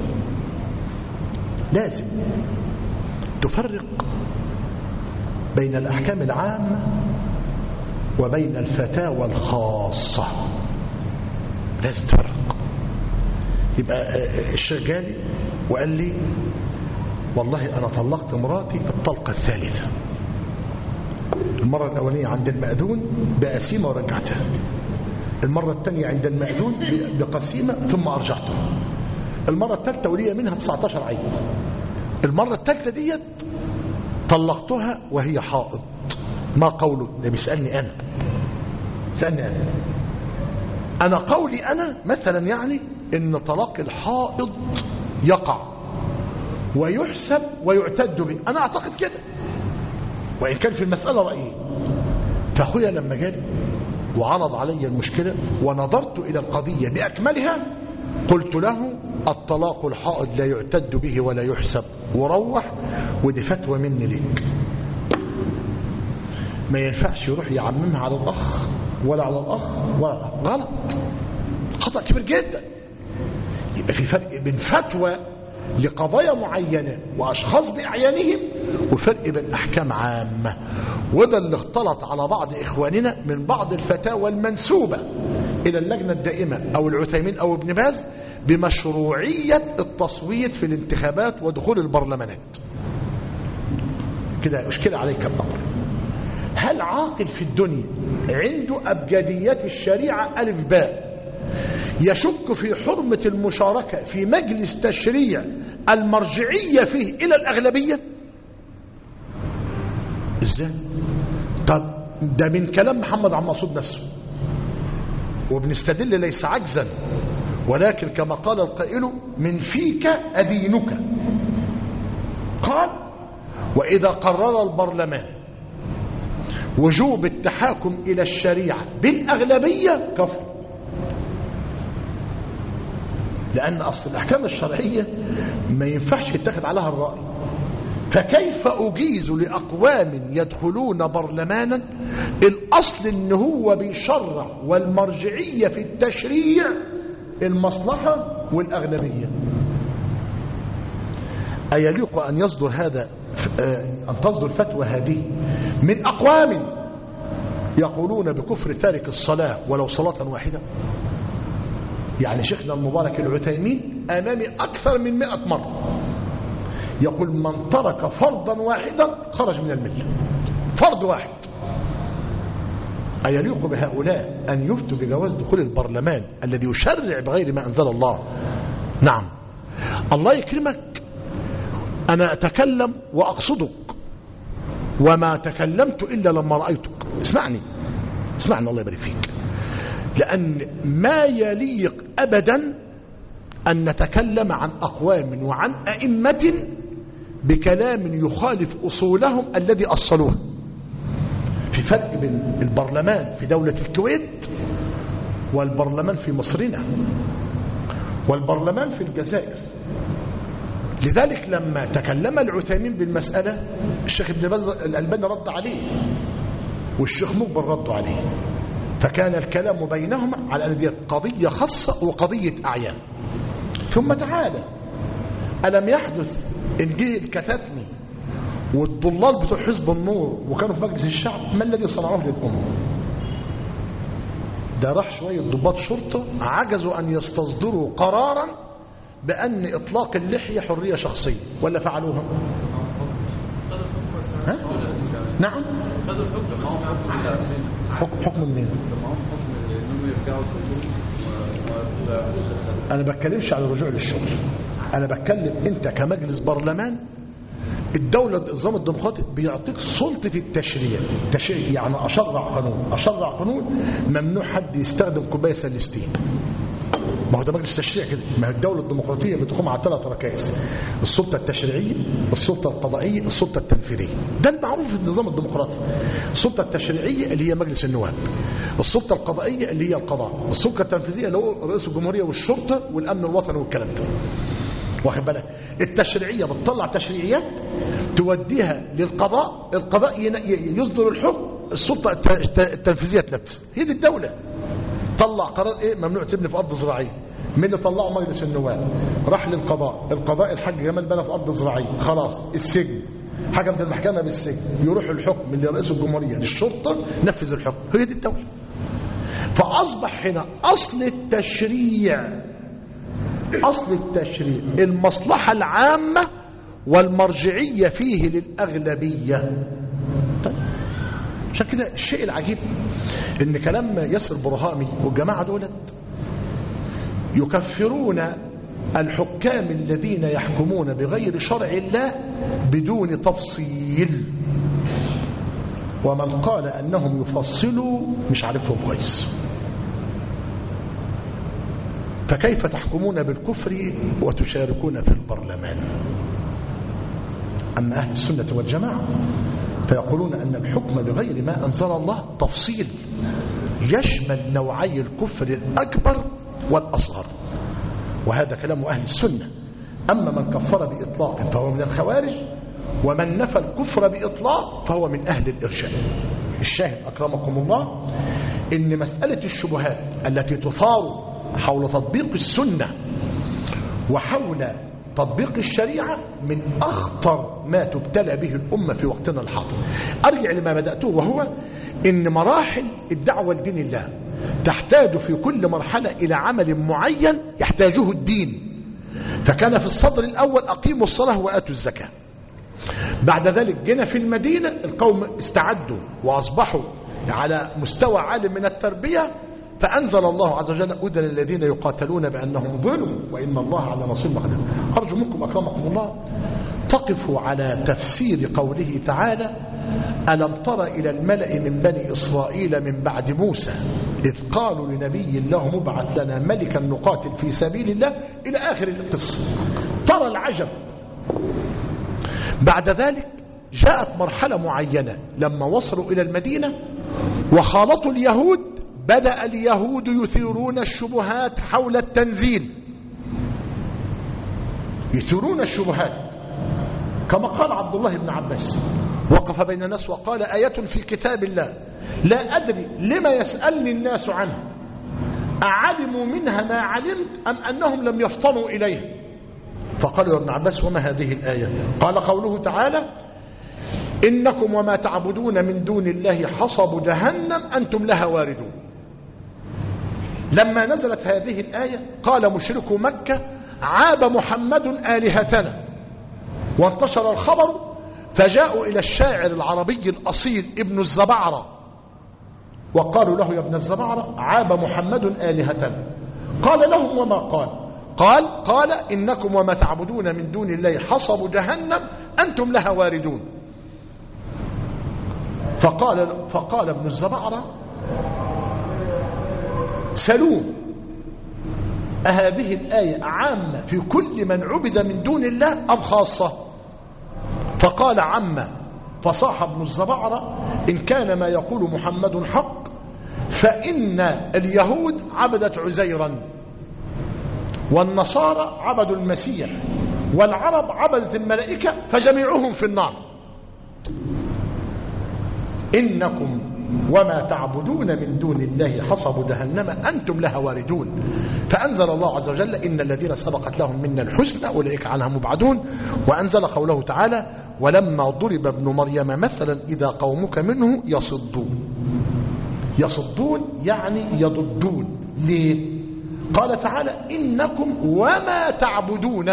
لازم تفرق بين الأحكام العامة وبين الفتاوى الخاصة، لازم تفرق. يبقى الشيخ جالي وقال لي والله أنا طلقت مراتي الطلقة الثالثة، المرة الأولانية عند المأذون بقسيمة ورجعتها، المرة الثانية عند المأذون بقسيمة ثم أرجعتها، المرة الثالثة ولي منها 19 عيب، المرة الثالثة ديت طلقتها وهي حائض. ما قوله؟ ده بيسألني أنا، سألني أنا قولي أنا مثلا يعني إن طلاق الحائض يقع ويحسب ويعتد به، أنا أعتقد كده وإن كان في المسألة رأيي. فأخويا لما جالي وعرض علي المشكلة ونظرت إلى القضية بأكملها قلت له الطلاق الحائض لا يعتد به ولا يحسب، وروح، ودي فتوى مني ليك. ما ينفعش يروح يعممها على الأخ ولا على الأخ، ولا غلط، خطأ كبير جدا. يبقى في فرق بين فتوى لقضايا معينة وأشخاص بأعيانهم وفرق بين أحكام عامة. وده اللي اختلط على بعض إخواننا من بعض الفتاوى المنسوبة إلى اللجنة الدائمة أو العثيمين أو ابن باز بمشروعية التصويت في الانتخابات ودخول البرلمانات. كده أشكل عليك الأمر. هل عاقل في الدنيا عنده أبجديات الشريعة ألف باء يشك في حرمة المشاركة في مجلس تشريع المرجعية فيه إلى الأغلبية؟ إزاي؟ طب ده من كلام محمد عبد المقصود نفسه، وبنستدل ليس عجزا ولكن كما قال القائل من فيك أدينك. قال وإذا قرر البرلمان وجوب التحاكم إلى الشريعة بالأغلبية كفر، لأن أصل الأحكام الشرعية ما ينفعش يتخذ عليها الرأي. فكيف أجيز لأقوام يدخلون برلمانا الأصل إن هو بيشرع والمرجعية في التشريع المصلحة والأغلبية؟ أيليق أن يصدر هذا أن تصدر فتوى هذه من أقوام يقولون بكفر تارك الصلاة ولو صلاة واحدة؟ يعني شيخنا المبارك العثيمين أمامي أكثر من 100 مرة يقول من ترك فرضا واحدا خرج من الملة، فرض واحد. أيليق بهؤلاء أن يفتوا بجواز دخول البرلمان الذي يشرع بغير ما أنزل الله؟ نعم. الله يكرمك، أنا أتكلم وأقصدك وما تكلمت إلا لما رأيتك. اسمعني الله يبارك فيك، لأن ما يليق أبدا أن نتكلم عن أقوام وعن أئمة بكلام يخالف أصولهم الذي أصلوه. في فرق بين البرلمان في دولة الكويت والبرلمان في مصرنا والبرلمان في الجزائر. لذلك لما تكلم العثيمين بالمسألة الشيخ ابن باز الألباني رد عليه والشيخ مقبل رد عليه، فكان الكلام بينهما على أن دي قضية خاصة وقضية أعيان. ثم تعالى، ألم يحدث الجيل الكتاتني والضلال بتوع حزب النور وكانوا في مجلس الشعب؟ ما الذي صنعوه للأمة؟ ده راح شوية ضباط شرطة عجزوا أن يستصدروا قرارا بأن إطلاق اللحية حرية شخصية، ولا فعلوها؟ ها؟ نعم. حكم منين؟ انا بتكلمش على الرجوع للشغل، انا بتكلم انت كمجلس برلمان، الدولة النظام الديمقراطي بيعطيك سلطة التشريع يعني أشرع قانون ممنوع حد يستخدم كوباية سلستين. ما هو ده مجلس تشريع كده. ما هي الدولة الديمقراطية بتقوم على 3 ركائز: السلطة التشريعية، السلطة القضائية، السلطة التنفيذية. ده المعروف في النظام الديمقراطي. السلطة التشريعية اللي هي مجلس النواب، السلطة القضائية اللي هي القضاء، السلطة التنفيذية اللي هو رئيس الجمهورية والشرطة والأمن الوطني والكلام ده. واخد بالك؟ التشريعية بتطلع تشريعيات توديها للقضاء، القضاء يصدر الحكم، السلطة التنفيذية تنفذ. هي دي الدولة. طلع قرار ايه؟ ممنوع تبني في ارض زراعيه. مين اللي طلعه؟ مجلس النواب. راح للقضاء، القضاء الحاج جمال بنى في ارض زراعيه، خلاص السجن، حكمت المحكمه بالسجن، يروح الحكم من رئيس الجمهوريه للشرطه نفذ الحكم. هي دي الدوله. فاصبح هنا اصل التشريع المصلحه العامه والمرجعيه فيه للاغلبيه. طيب عشان كده الشيء العجيب ان كلام ياسر برهامي والجماعه دولت يكفرون الحكام الذين يحكمون بغير شرع الله بدون تفصيل، ومن قال انهم يفصلوا مش عارفهم كويس. فكيف تحكمون بالكفر وتشاركون في البرلمان؟ اما اهل السنه والجماعه فيقولون أن الحكم بغير ما أنزل الله تفصيل يشمل نوعي الكفر الأكبر والأصغر، وهذا كلام أهل السنة. أما من كفر بإطلاق فهو من الخوارج، ومن نفى الكفر بإطلاق فهو من أهل الإرجاء. الشاهد أكرمكم الله إن مسألة الشبهات التي تثار حول تطبيق السنة وحول تطبيق الشريعة من أخطر ما تبتلى به الأمة في وقتنا الحاضر. أرجع لما بدأته، وهو إن مراحل الدعوة لدين الله تحتاج في كل مرحلة إلى عمل معين يحتاجه الدين. فكان في الصدر الأول أقيموا الصلاة وآتوا الزكاة. بعد ذلك جينا في المدينة، القوم استعدوا وأصبحوا على مستوى عالي من التربية، فأنزل الله عز وجل: أذن الذين يقاتلون بأنهم ظلموا وإن الله على نصرهم قدير. أرجو منكم أكرمكم الله تقفوا على تفسير قوله تعالى: ألم تر إلى الملأ من بني إسرائيل من بعد موسى إذ قالوا لنبي الله مبعث لنا ملكا نقاتل في سبيل الله، إلى آخر القصة. ترى العجب. بعد ذلك جاءت مرحلة معينة لما وصلوا إلى المدينة وخالطوا اليهود، بدأ اليهود يثيرون الشبهات حول التنزيل، يثيرون الشبهات. كما قال عبد الله بن عباس: وقف بين الناس وقال: آية في كتاب الله لا أدري لما يسألني الناس عنه، أعلموا منها ما علمت أم أنهم لم يفطنوا إليه؟ فقال يا ابن عباس: وما هذه الآية؟ قال: قوله تعالى: إنكم وما تعبدون من دون الله حصب جهنم أنتم لها واردون. لما نزلت هذه الآية قال مشركو مكة: عاب محمد آلهتنا، وانتشر الخبر فجاءوا إلى الشاعر العربي الأصيل ابن الزبعرة وقالوا له: يا ابن الزبعرة، عاب محمد آلهتنا. قال لهم: وما قال؟ قال: إنكم وما تعبدون من دون الله حصب جهنم أنتم لها واردون. فقال ابن الزبعرة: سلوه أهذه الآية عامة في كل من عبد من دون الله أم خاصة؟ فقال: عامة. فصاح ابن الزبعرة: إن كان ما يقول محمد حق فإن اليهود عبدت عزيرا، والنصارى عبدوا المسيح، والعرب عبدت الملائكة، فجميعهم في النار. إنكم وما تعبدون من دون الله حصب جهنم أنتم لها واردون. فأنزل الله عز وجل: إن الذين سبقت لهم منا الحسنى أولئك عنها مبعدون. وأنزل قوله تعالى: ولما ضرب ابن مريم مثلا إذا قومك منه يصدون. يصدون يعني يضدون. ليه؟ قال تعالى: إنكم وما تعبدون،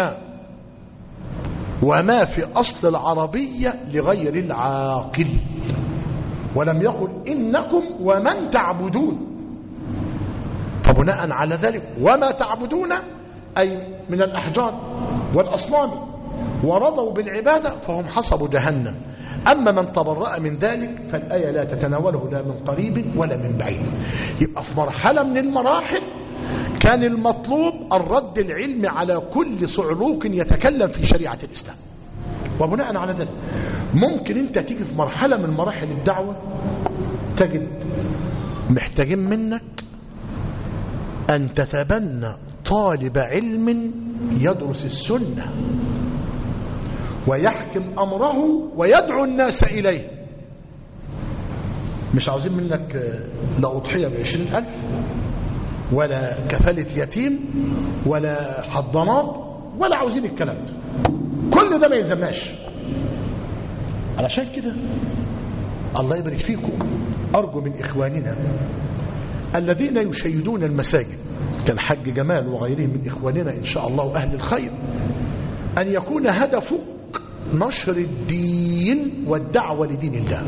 وما في أصل العربية لغير العاقل. ولم يقل إنكم ومن تعبدون. فبناء على ذلك وما تعبدون أي من الأحجار والأصنام ورضوا بالعبادة فهم حصبوا جهنم. أما من تبرأ من ذلك فالآية لا تتناوله لا من قريب ولا من بعيد. يبقى في مرحلة من المراحل كان المطلوب الرد العلمي على كل صعلوك يتكلم في شريعة الإسلام. وبناء على ذلك ممكن أنت تيجي في مرحلة من مراحل الدعوة تجد محتاجين منك أن تتبنى طالب علم يدرس السنة ويحكم أمره ويدعو الناس إليه. مش عاوزين منك لا أضحية ب20,000 ولا كفالة يتيم ولا حضانات ولا عاوزين الكلام ده. كل ده ما يلزمناش. علشان كده الله يبارك فيكم أرجو من إخواننا الذين يشيدون المساجد كالحج جمال وغيرهم من إخواننا إن شاء الله أهل الخير أن يكون هدفك نشر الدين والدعوة لدين الله.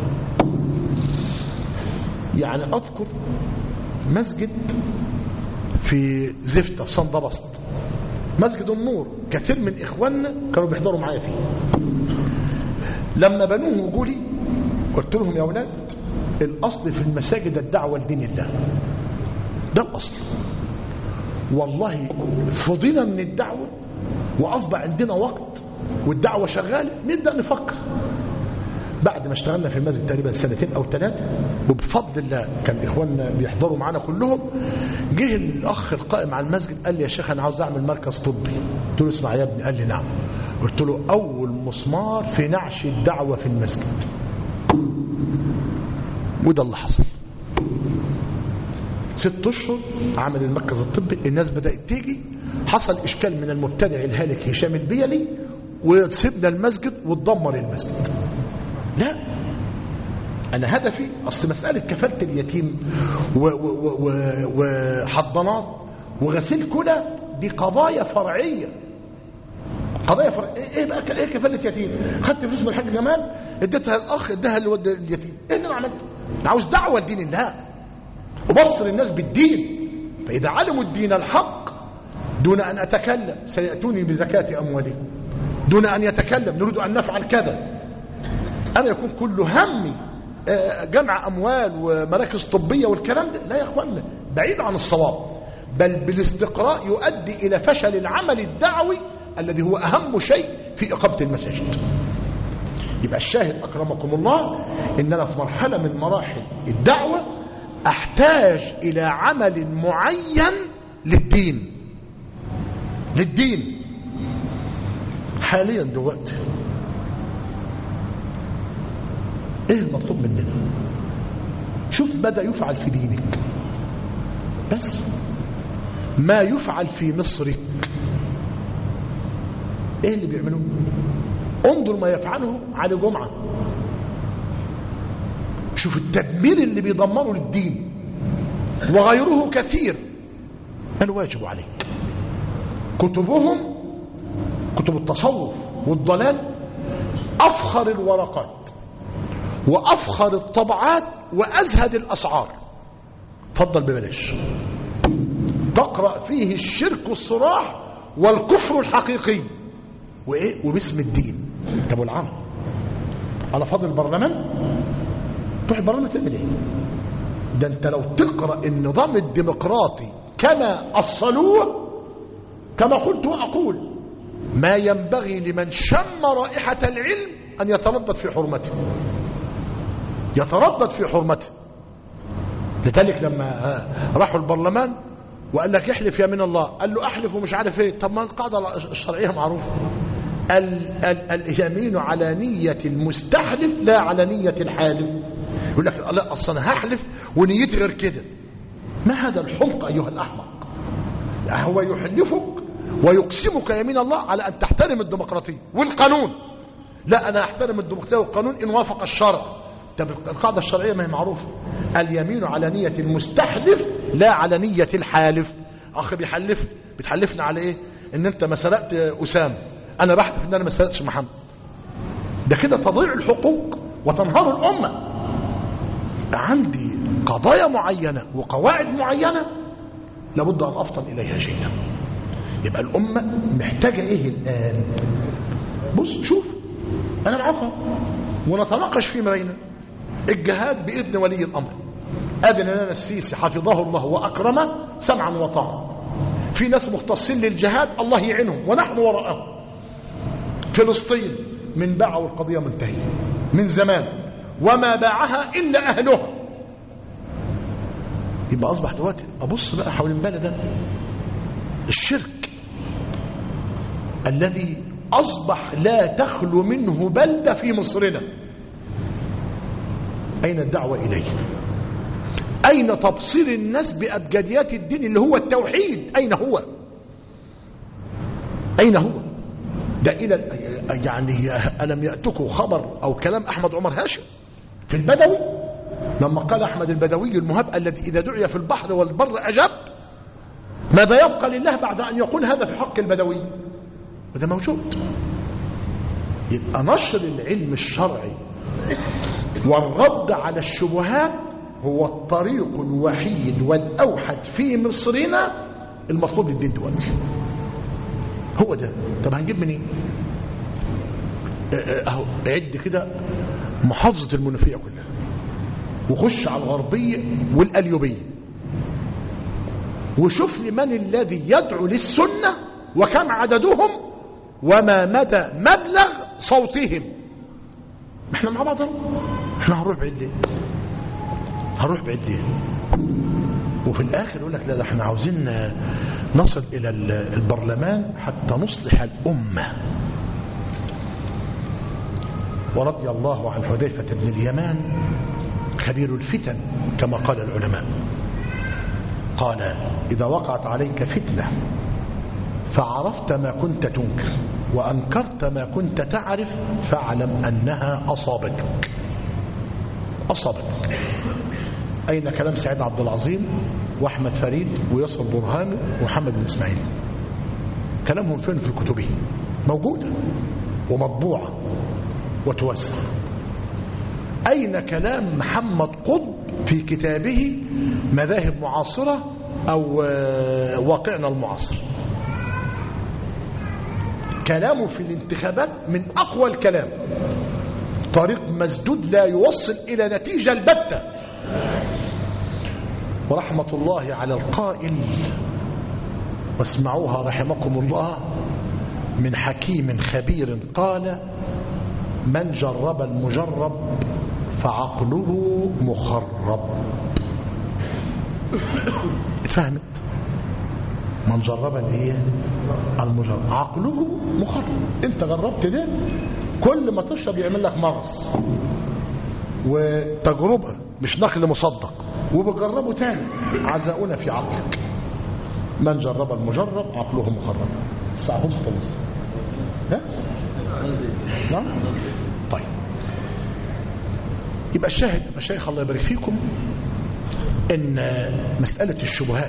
يعني أذكر مسجد في زفتة في صندبسط، مسجد النور، كثير من إخواننا كانوا بيحضروا معايا فيه. لما بنوه وجولي قلت لهم يا أولاد الأصل في المساجد الدعوة لدين الله، ده الأصل. والله فضينا من الدعوة وأصبح عندنا وقت والدعوة شغالة نبدأ نفكر. بعد ما اشتغلنا في المسجد تقريبا 2 أو 3 وبفضل الله كان إخواننا بيحضروا معنا كلهم، جه الأخ القائم على المسجد قال لي يا شيخ أنا عاوز أعمل مركز طبي. قلت له اسمع يا ابني. قال لي نعم. قلت له أول مسمار في نعش الدعوة في المسجد. وده اللي حصل. 6 أشهر عمل المركز الطبي، الناس بدأت تيجي، حصل إشكال من المبتدع الهالك هشام البيلي وسيبنا المسجد واتدمر المسجد. لا، أنا هدفي أصل مسألة كفالة اليتيم وحضانات وغسيل كلى دي قضايا فرعية. قضايا فرعية. إيه بقى إيه كفالة يتيم؟ خدت فلوس من الحاج جمال اديتها الأخ اديها للود اليتيم. إيه اللي أنا عملته؟ أنا عاوز دعوة لدين الله وبصر الناس بالدين. فإذا علموا الدين الحق دون أن أتكلم سيأتوني بزكاة أموالهم، دون أن يتكلم نريد أن نفعل كذا، أنا يكون كل همي جمع أموال ومراكز طبية والكلام ده. لا يا أخوانا، بعيد عن الصواب، بل بالاستقراء يؤدي إلى فشل العمل الدعوي الذي هو أهم شيء في إقامة المساجد. يبقى الشاهد أكرمكم الله إننا في مرحلة من مراحل الدعوة أحتاج إلى عمل معين للدين حاليا دلوقتي. ايه المطلوب مننا؟ شوف بدأ يفعل في دينك، بس ما يفعل في مصرك ايه اللي بيعملوه؟ انظر ما يفعله علي جمعة، شوف التدمير اللي بيضمنه للدين وغيره كثير. الواجب عليك كتبهم، كتب التصوف والضلال، أفخر الورقات وأفخر الطبعات وأزهد الأسعار. فضل ببلاش تقرأ فيه الشرك الصراح والكفر الحقيقي وإيه وباسم الدين. طب والعمل على فضل البرلمان، تروح البرلمان تعمل إيه؟ ده أنت لو تقرأ النظام الديمقراطي كما أصلوه، كما قلت وأقول، ما ينبغي لمن شم رائحة العلم أن يتردد في حرمته، يتردد في حرمته. لذلك لما راحوا البرلمان وقال لك احلف يمين الله، قال له احلف ومش عارف ايه. طب ما القاعدة الشرعية معروفة، اليمين على نية المستحلف لا على نية الحالف. يقول لك لا اصلا انا هحلف ونيتي غير كده. ما هذا الحمق ايها الاحمق؟ هو يحلفك ويقسمك يمين الله على ان تحترم الديمقراطية والقانون. لا انا احترم الديمقراطية والقانون ان وافق الشرع. طب القاعدة الشرعية ما هي معروفة، اليمين على نية المستحلف لا على نية الحالف. اخ بتحلفنا على ايه؟ ان انت ما سرقت اسامه، انا بحلف ان انا ما سرقتش محمد. ده كده تضيع الحقوق وتنهار الامه. عندي قضايا معينة وقواعد معينة لابد أن أفطن إليها جيدا. يبقى الأمة محتاجة إيه الآن؟ بص شوف أنا معاكم ونتناقش فيما بيننا. الجهاد بإذن ولي الأمر، أذن لنا السيسي حفظه الله وأكرمه سمعا وطاعة. في ناس مختصين للجهاد الله يعينهم ونحن وراءهم. فلسطين من باعوا القضية منتهية من زمان، وما باعها إلا أهلها. يبقى أصبح دلوقتي أبص بقى حول البلد الشرك الذي أصبح لا تخلو منه بلدة في مصرنا. أين الدعوة إليه؟ أين تبصير الناس بأبجديات الدين اللي هو التوحيد؟ أين هو؟ أين هو؟ ده إلى يعني ألم يأتكوا خبر أو كلام أحمد عمر هاشم في البدوي لما قال أحمد البدوي المهاب الذي إذا دعي في البحر والبر أجاب؟ ماذا يبقى لله بعد أن يقول هذا في حق البدوي؟ وده موجود. يبقى نشر العلم الشرعي والرد على الشبهات هو الطريق الوحيد والأوحد في مصرنا المطلوب للدين دلوقتي. هو ده. طب هنجيب منين؟ اهو عد كده محافظة المنوفية كلها وخش على الغربية والقليوبية وشوف لي من الذي يدعو للسنة وكم عددهم وما مدى مبلغ صوتهم. احنا مع بعض، احنا هنروح بعيد ليه؟ هنروح بعيد ليه؟ وفي الاخر يقول لك لا ده احنا عاوزين نصل الى البرلمان حتى نصلح الامه. ورضي الله عن حذيفة بن اليمان خبير الفتن كما قال العلماء، قال إذا وقعت عليك فتنة فعرفت ما كنت تنكر وأنكرت ما كنت تعرف فاعلم أنها أصابتك. أصابتك. أين كلام سعيد عبد العظيم وأحمد فريد وياسر برهان ومحمد بن إسماعيل؟ كلامهم فين في كتبهم؟ موجودة ومطبوعة وتوسع. أين كلام محمد قطب في كتابه مذاهب معاصرة أو واقعنا المعاصر؟ كلامه في الانتخابات من أقوى الكلام، طريق مسدود لا يوصل إلى نتيجة البتة. ورحمة الله على القائل واسمعوها رحمكم الله من حكيم خبير قال من جرب المجرب فعقله مخرب. اتفهمت؟ من جرب الايه؟ المجرب عقله مخرب. انت جربت ده كل ما تشرب يعمل لك مغص وتجربه مش نقل مصدق وبجربه تاني عزاؤنا في عقلك. من جرب المجرب عقله مخرب. الساعه خلصت خلاص. ها؟ نعم؟ طيب يبقى الشاهد مشايخ الله يبارك فيكم ان مسألة الشبهات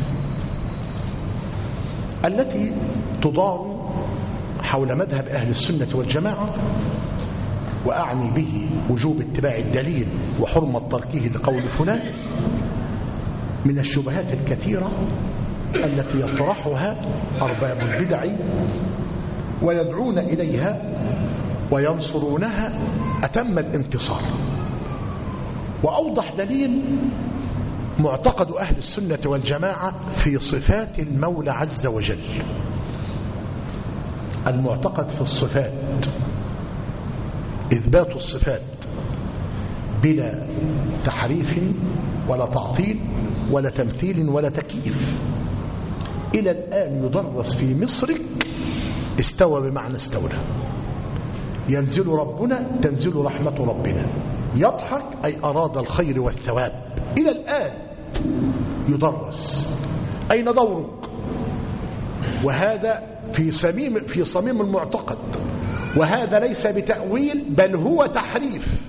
التي تدار حول مذهب أهل السنة والجماعة، وأعني به وجوب اتباع الدليل وحرمة تركه لقول فلان، من الشبهات الكثيرة التي يطرحها أرباب البدع ويدعون إليها وينصرونها أتم الانتصار. وأوضح دليل معتقد أهل السنة والجماعة في صفات المولى عز وجل. المعتقد في الصفات إثبات الصفات بلا تحريف ولا تعطيل ولا تمثيل ولا تكييف. إلى الآن يدرس في مصرك استوى بمعنى استولى. ينزل ربنا تنزل رحمة ربنا. يضحك أي أراد الخير والثواب. إلى الآن يدرس. أين دورك؟ وهذا في صميم المعتقد، وهذا ليس بتأويل بل هو تحريف.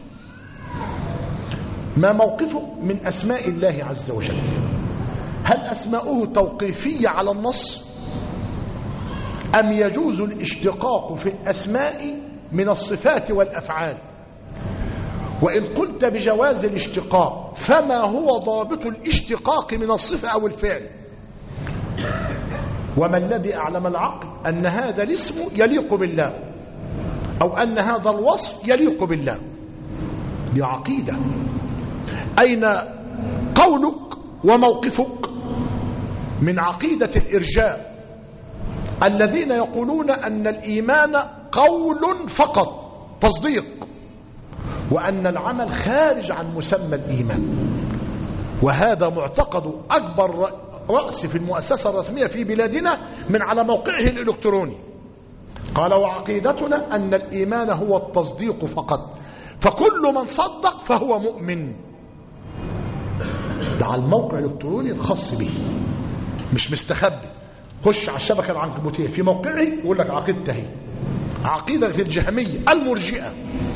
ما موقفه من أسماء الله عز وجل؟ هل أسماؤه توقيفية على النص أم يجوز الاشتقاق في الأسماء من الصفات والأفعال؟ وإن قلت بجواز الاشتقاق فما هو ضابط الاشتقاق من الصفة أو الفعل؟ وما الذي أعلم العقل أن هذا الاسم يليق بالله أو أن هذا الوصف يليق بالله؟ دي عقيدة. أين قولك وموقفك من عقيدة الإرجاء الذين يقولون أن الإيمان قول فقط تصديق، وأن العمل خارج عن مسمى الإيمان؟ وهذا معتقد أكبر رأس في المؤسسة الرسمية في بلادنا من على موقعه الإلكتروني. قال وعقيدتنا أن الإيمان هو التصديق فقط، فكل من صدق فهو مؤمن. ده على الموقع الإلكتروني الخاص به، مش مستخبي. خش على الشبكة العنكبوتية في موقعه يقول لك عقيدته عقيدة الجهمية المرجئة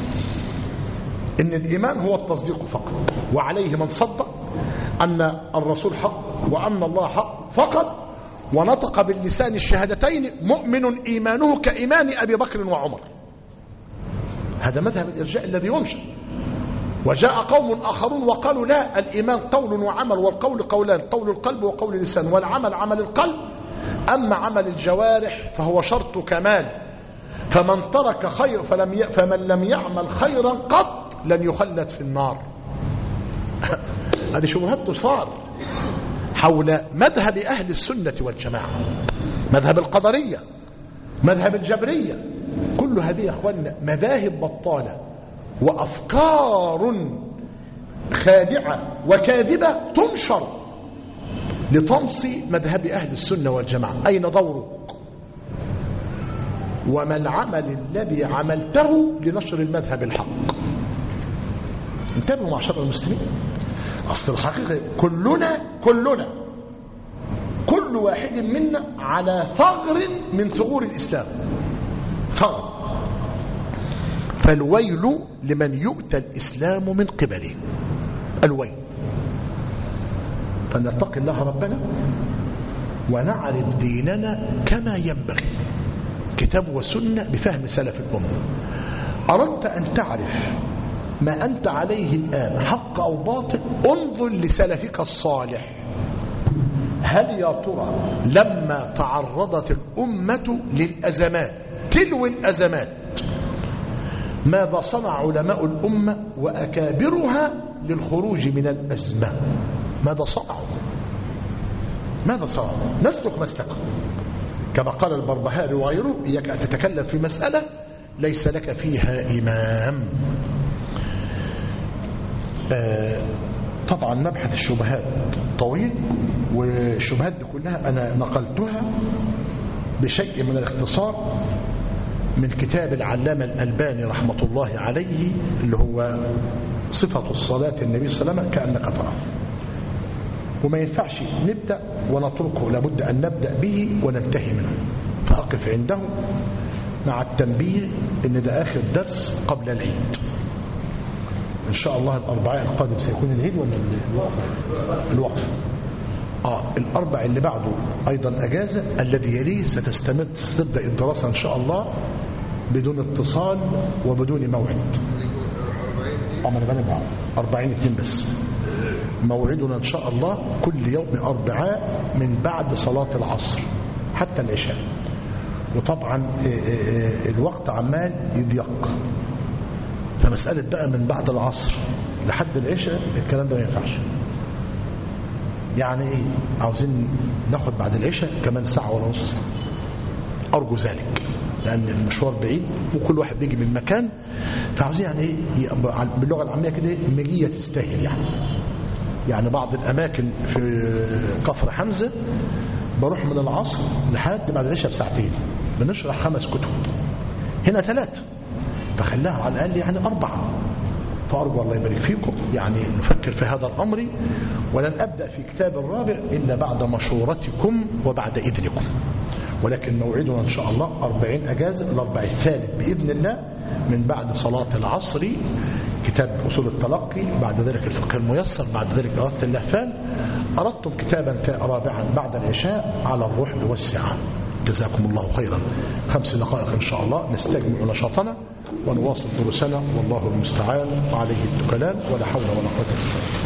إن الإيمان هو التصديق فقط، وعليه من صدق أن الرسول حق وأن الله حق فقط ونطق باللسان الشهادتين مؤمن إيمانه كإيمان أبي بكر وعمر. هذا مذهب الإرجاء الذي ينشر. وجاء قوم آخرون وقالوا لا، الإيمان قول وعمل، والقول قولان، قول القلب وقول اللسان، والعمل عمل القلب، أما عمل الجوارح فهو شرط كمال، فمن ترك خير فمن لم يعمل خيرا قط لن يخلد في النار. هذه شبهات تصار حول مذهب أهل السنة والجماعة، مذهب القدرية، مذهب الجبرية. كل هذه يا أخواننا مذاهب بطالة وأفكار خادعة وكاذبة تنشر لطمس مذهب أهل السنة والجماعة. أين دورك؟ وما العمل الذي عملته لنشر المذهب الحق؟ انتبهوا معشر المسلمين. أصل الحقيقة كل واحد منا على ثغر من ثغور الإسلام، ثغر. فالويل لمن يؤتى الإسلام من قبله، الويل. فنتقي الله ربنا ونعرف ديننا كما ينبغي، كتاب وسنة بفهم سلف الأمة. أردت أن تعرف ما أنت عليه الآن حق أو باطل، انظر لسلفك الصالح. هل يا ترى لما تعرضت الأمة للأزمات تلو الأزمات ماذا صنع علماء الأمة وأكابرها للخروج من الأزمة؟ ماذا صنعوا؟ نسلك مسلكه كما قال البربهاري وغيره: إياك أن تتكلم في مسألة ليس لك فيها إمام. طبعا مبحث الشبهات طويل، والشبهات دي كلها أنا نقلتها بشيء من الاختصار من كتاب العلامة الألباني رحمة الله عليه اللي هو صفة الصلاة النبي صلى الله عليه وسلم كأنك تراه. وما ينفعش نبدأ ونتركه، لابد أن نبدأ به وننتهي منه، فأقف عنده مع التنبيه إن ده آخر درس قبل العيد. إن شاء الله الأربعاء القادم سيكون العيد ولا الوقف؟ الأربع اللي بعده أيضا أجازة، الذي يليه ستبدأ الدراسة إن شاء الله بدون اتصال وبدون موعد. أنا بنبع 42 بس. موعدنا إن شاء الله كل يوم أربعاء من بعد صلاة العصر حتى العشاء. وطبعا الوقت عمال يضيق، فمسألة بقى من بعد العصر لحد العشاء الكلام ده ما ينفعش. يعني ايه؟ عاوزين ناخد بعد العشاء كمان ساعة ولا نص ساعة، أرجو ذلك، لأن المشوار بعيد وكل واحد بيجي من مكان، فعاوزين يعني ايه باللغة العامية كده مجية تستاهل. يعني بعض الأماكن في كفر حمزة بروح من العصر لحد بعد العشاء بساعتين، بنشرح 5 كتب، هنا 3، فخلاها على الأقل يعني 4. فأرجو الله يبارك فيكم يعني نفكر في هذا الأمر، ولن أبدأ في كتاب الرابع إلا بعد مشورتكم وبعد إذنكم. ولكن موعدنا إن شاء الله 40 أجازة، الأربع الثالث بإذن الله من بعد صلاة العصر كتاب أصول التلقي، بعد ذلك الفقه الميسر، بعد ذلك إرادة اللهفان. أردتم كتابا رابعا بعد العشاء على الرحل والسعة. جزاكم الله خيرا. 5 دقائق إن شاء الله نستجمع نشاطنا. ونواصل دروسنا والله المستعان وعليه التكلان ولا حول ولا قوة إلا بالله.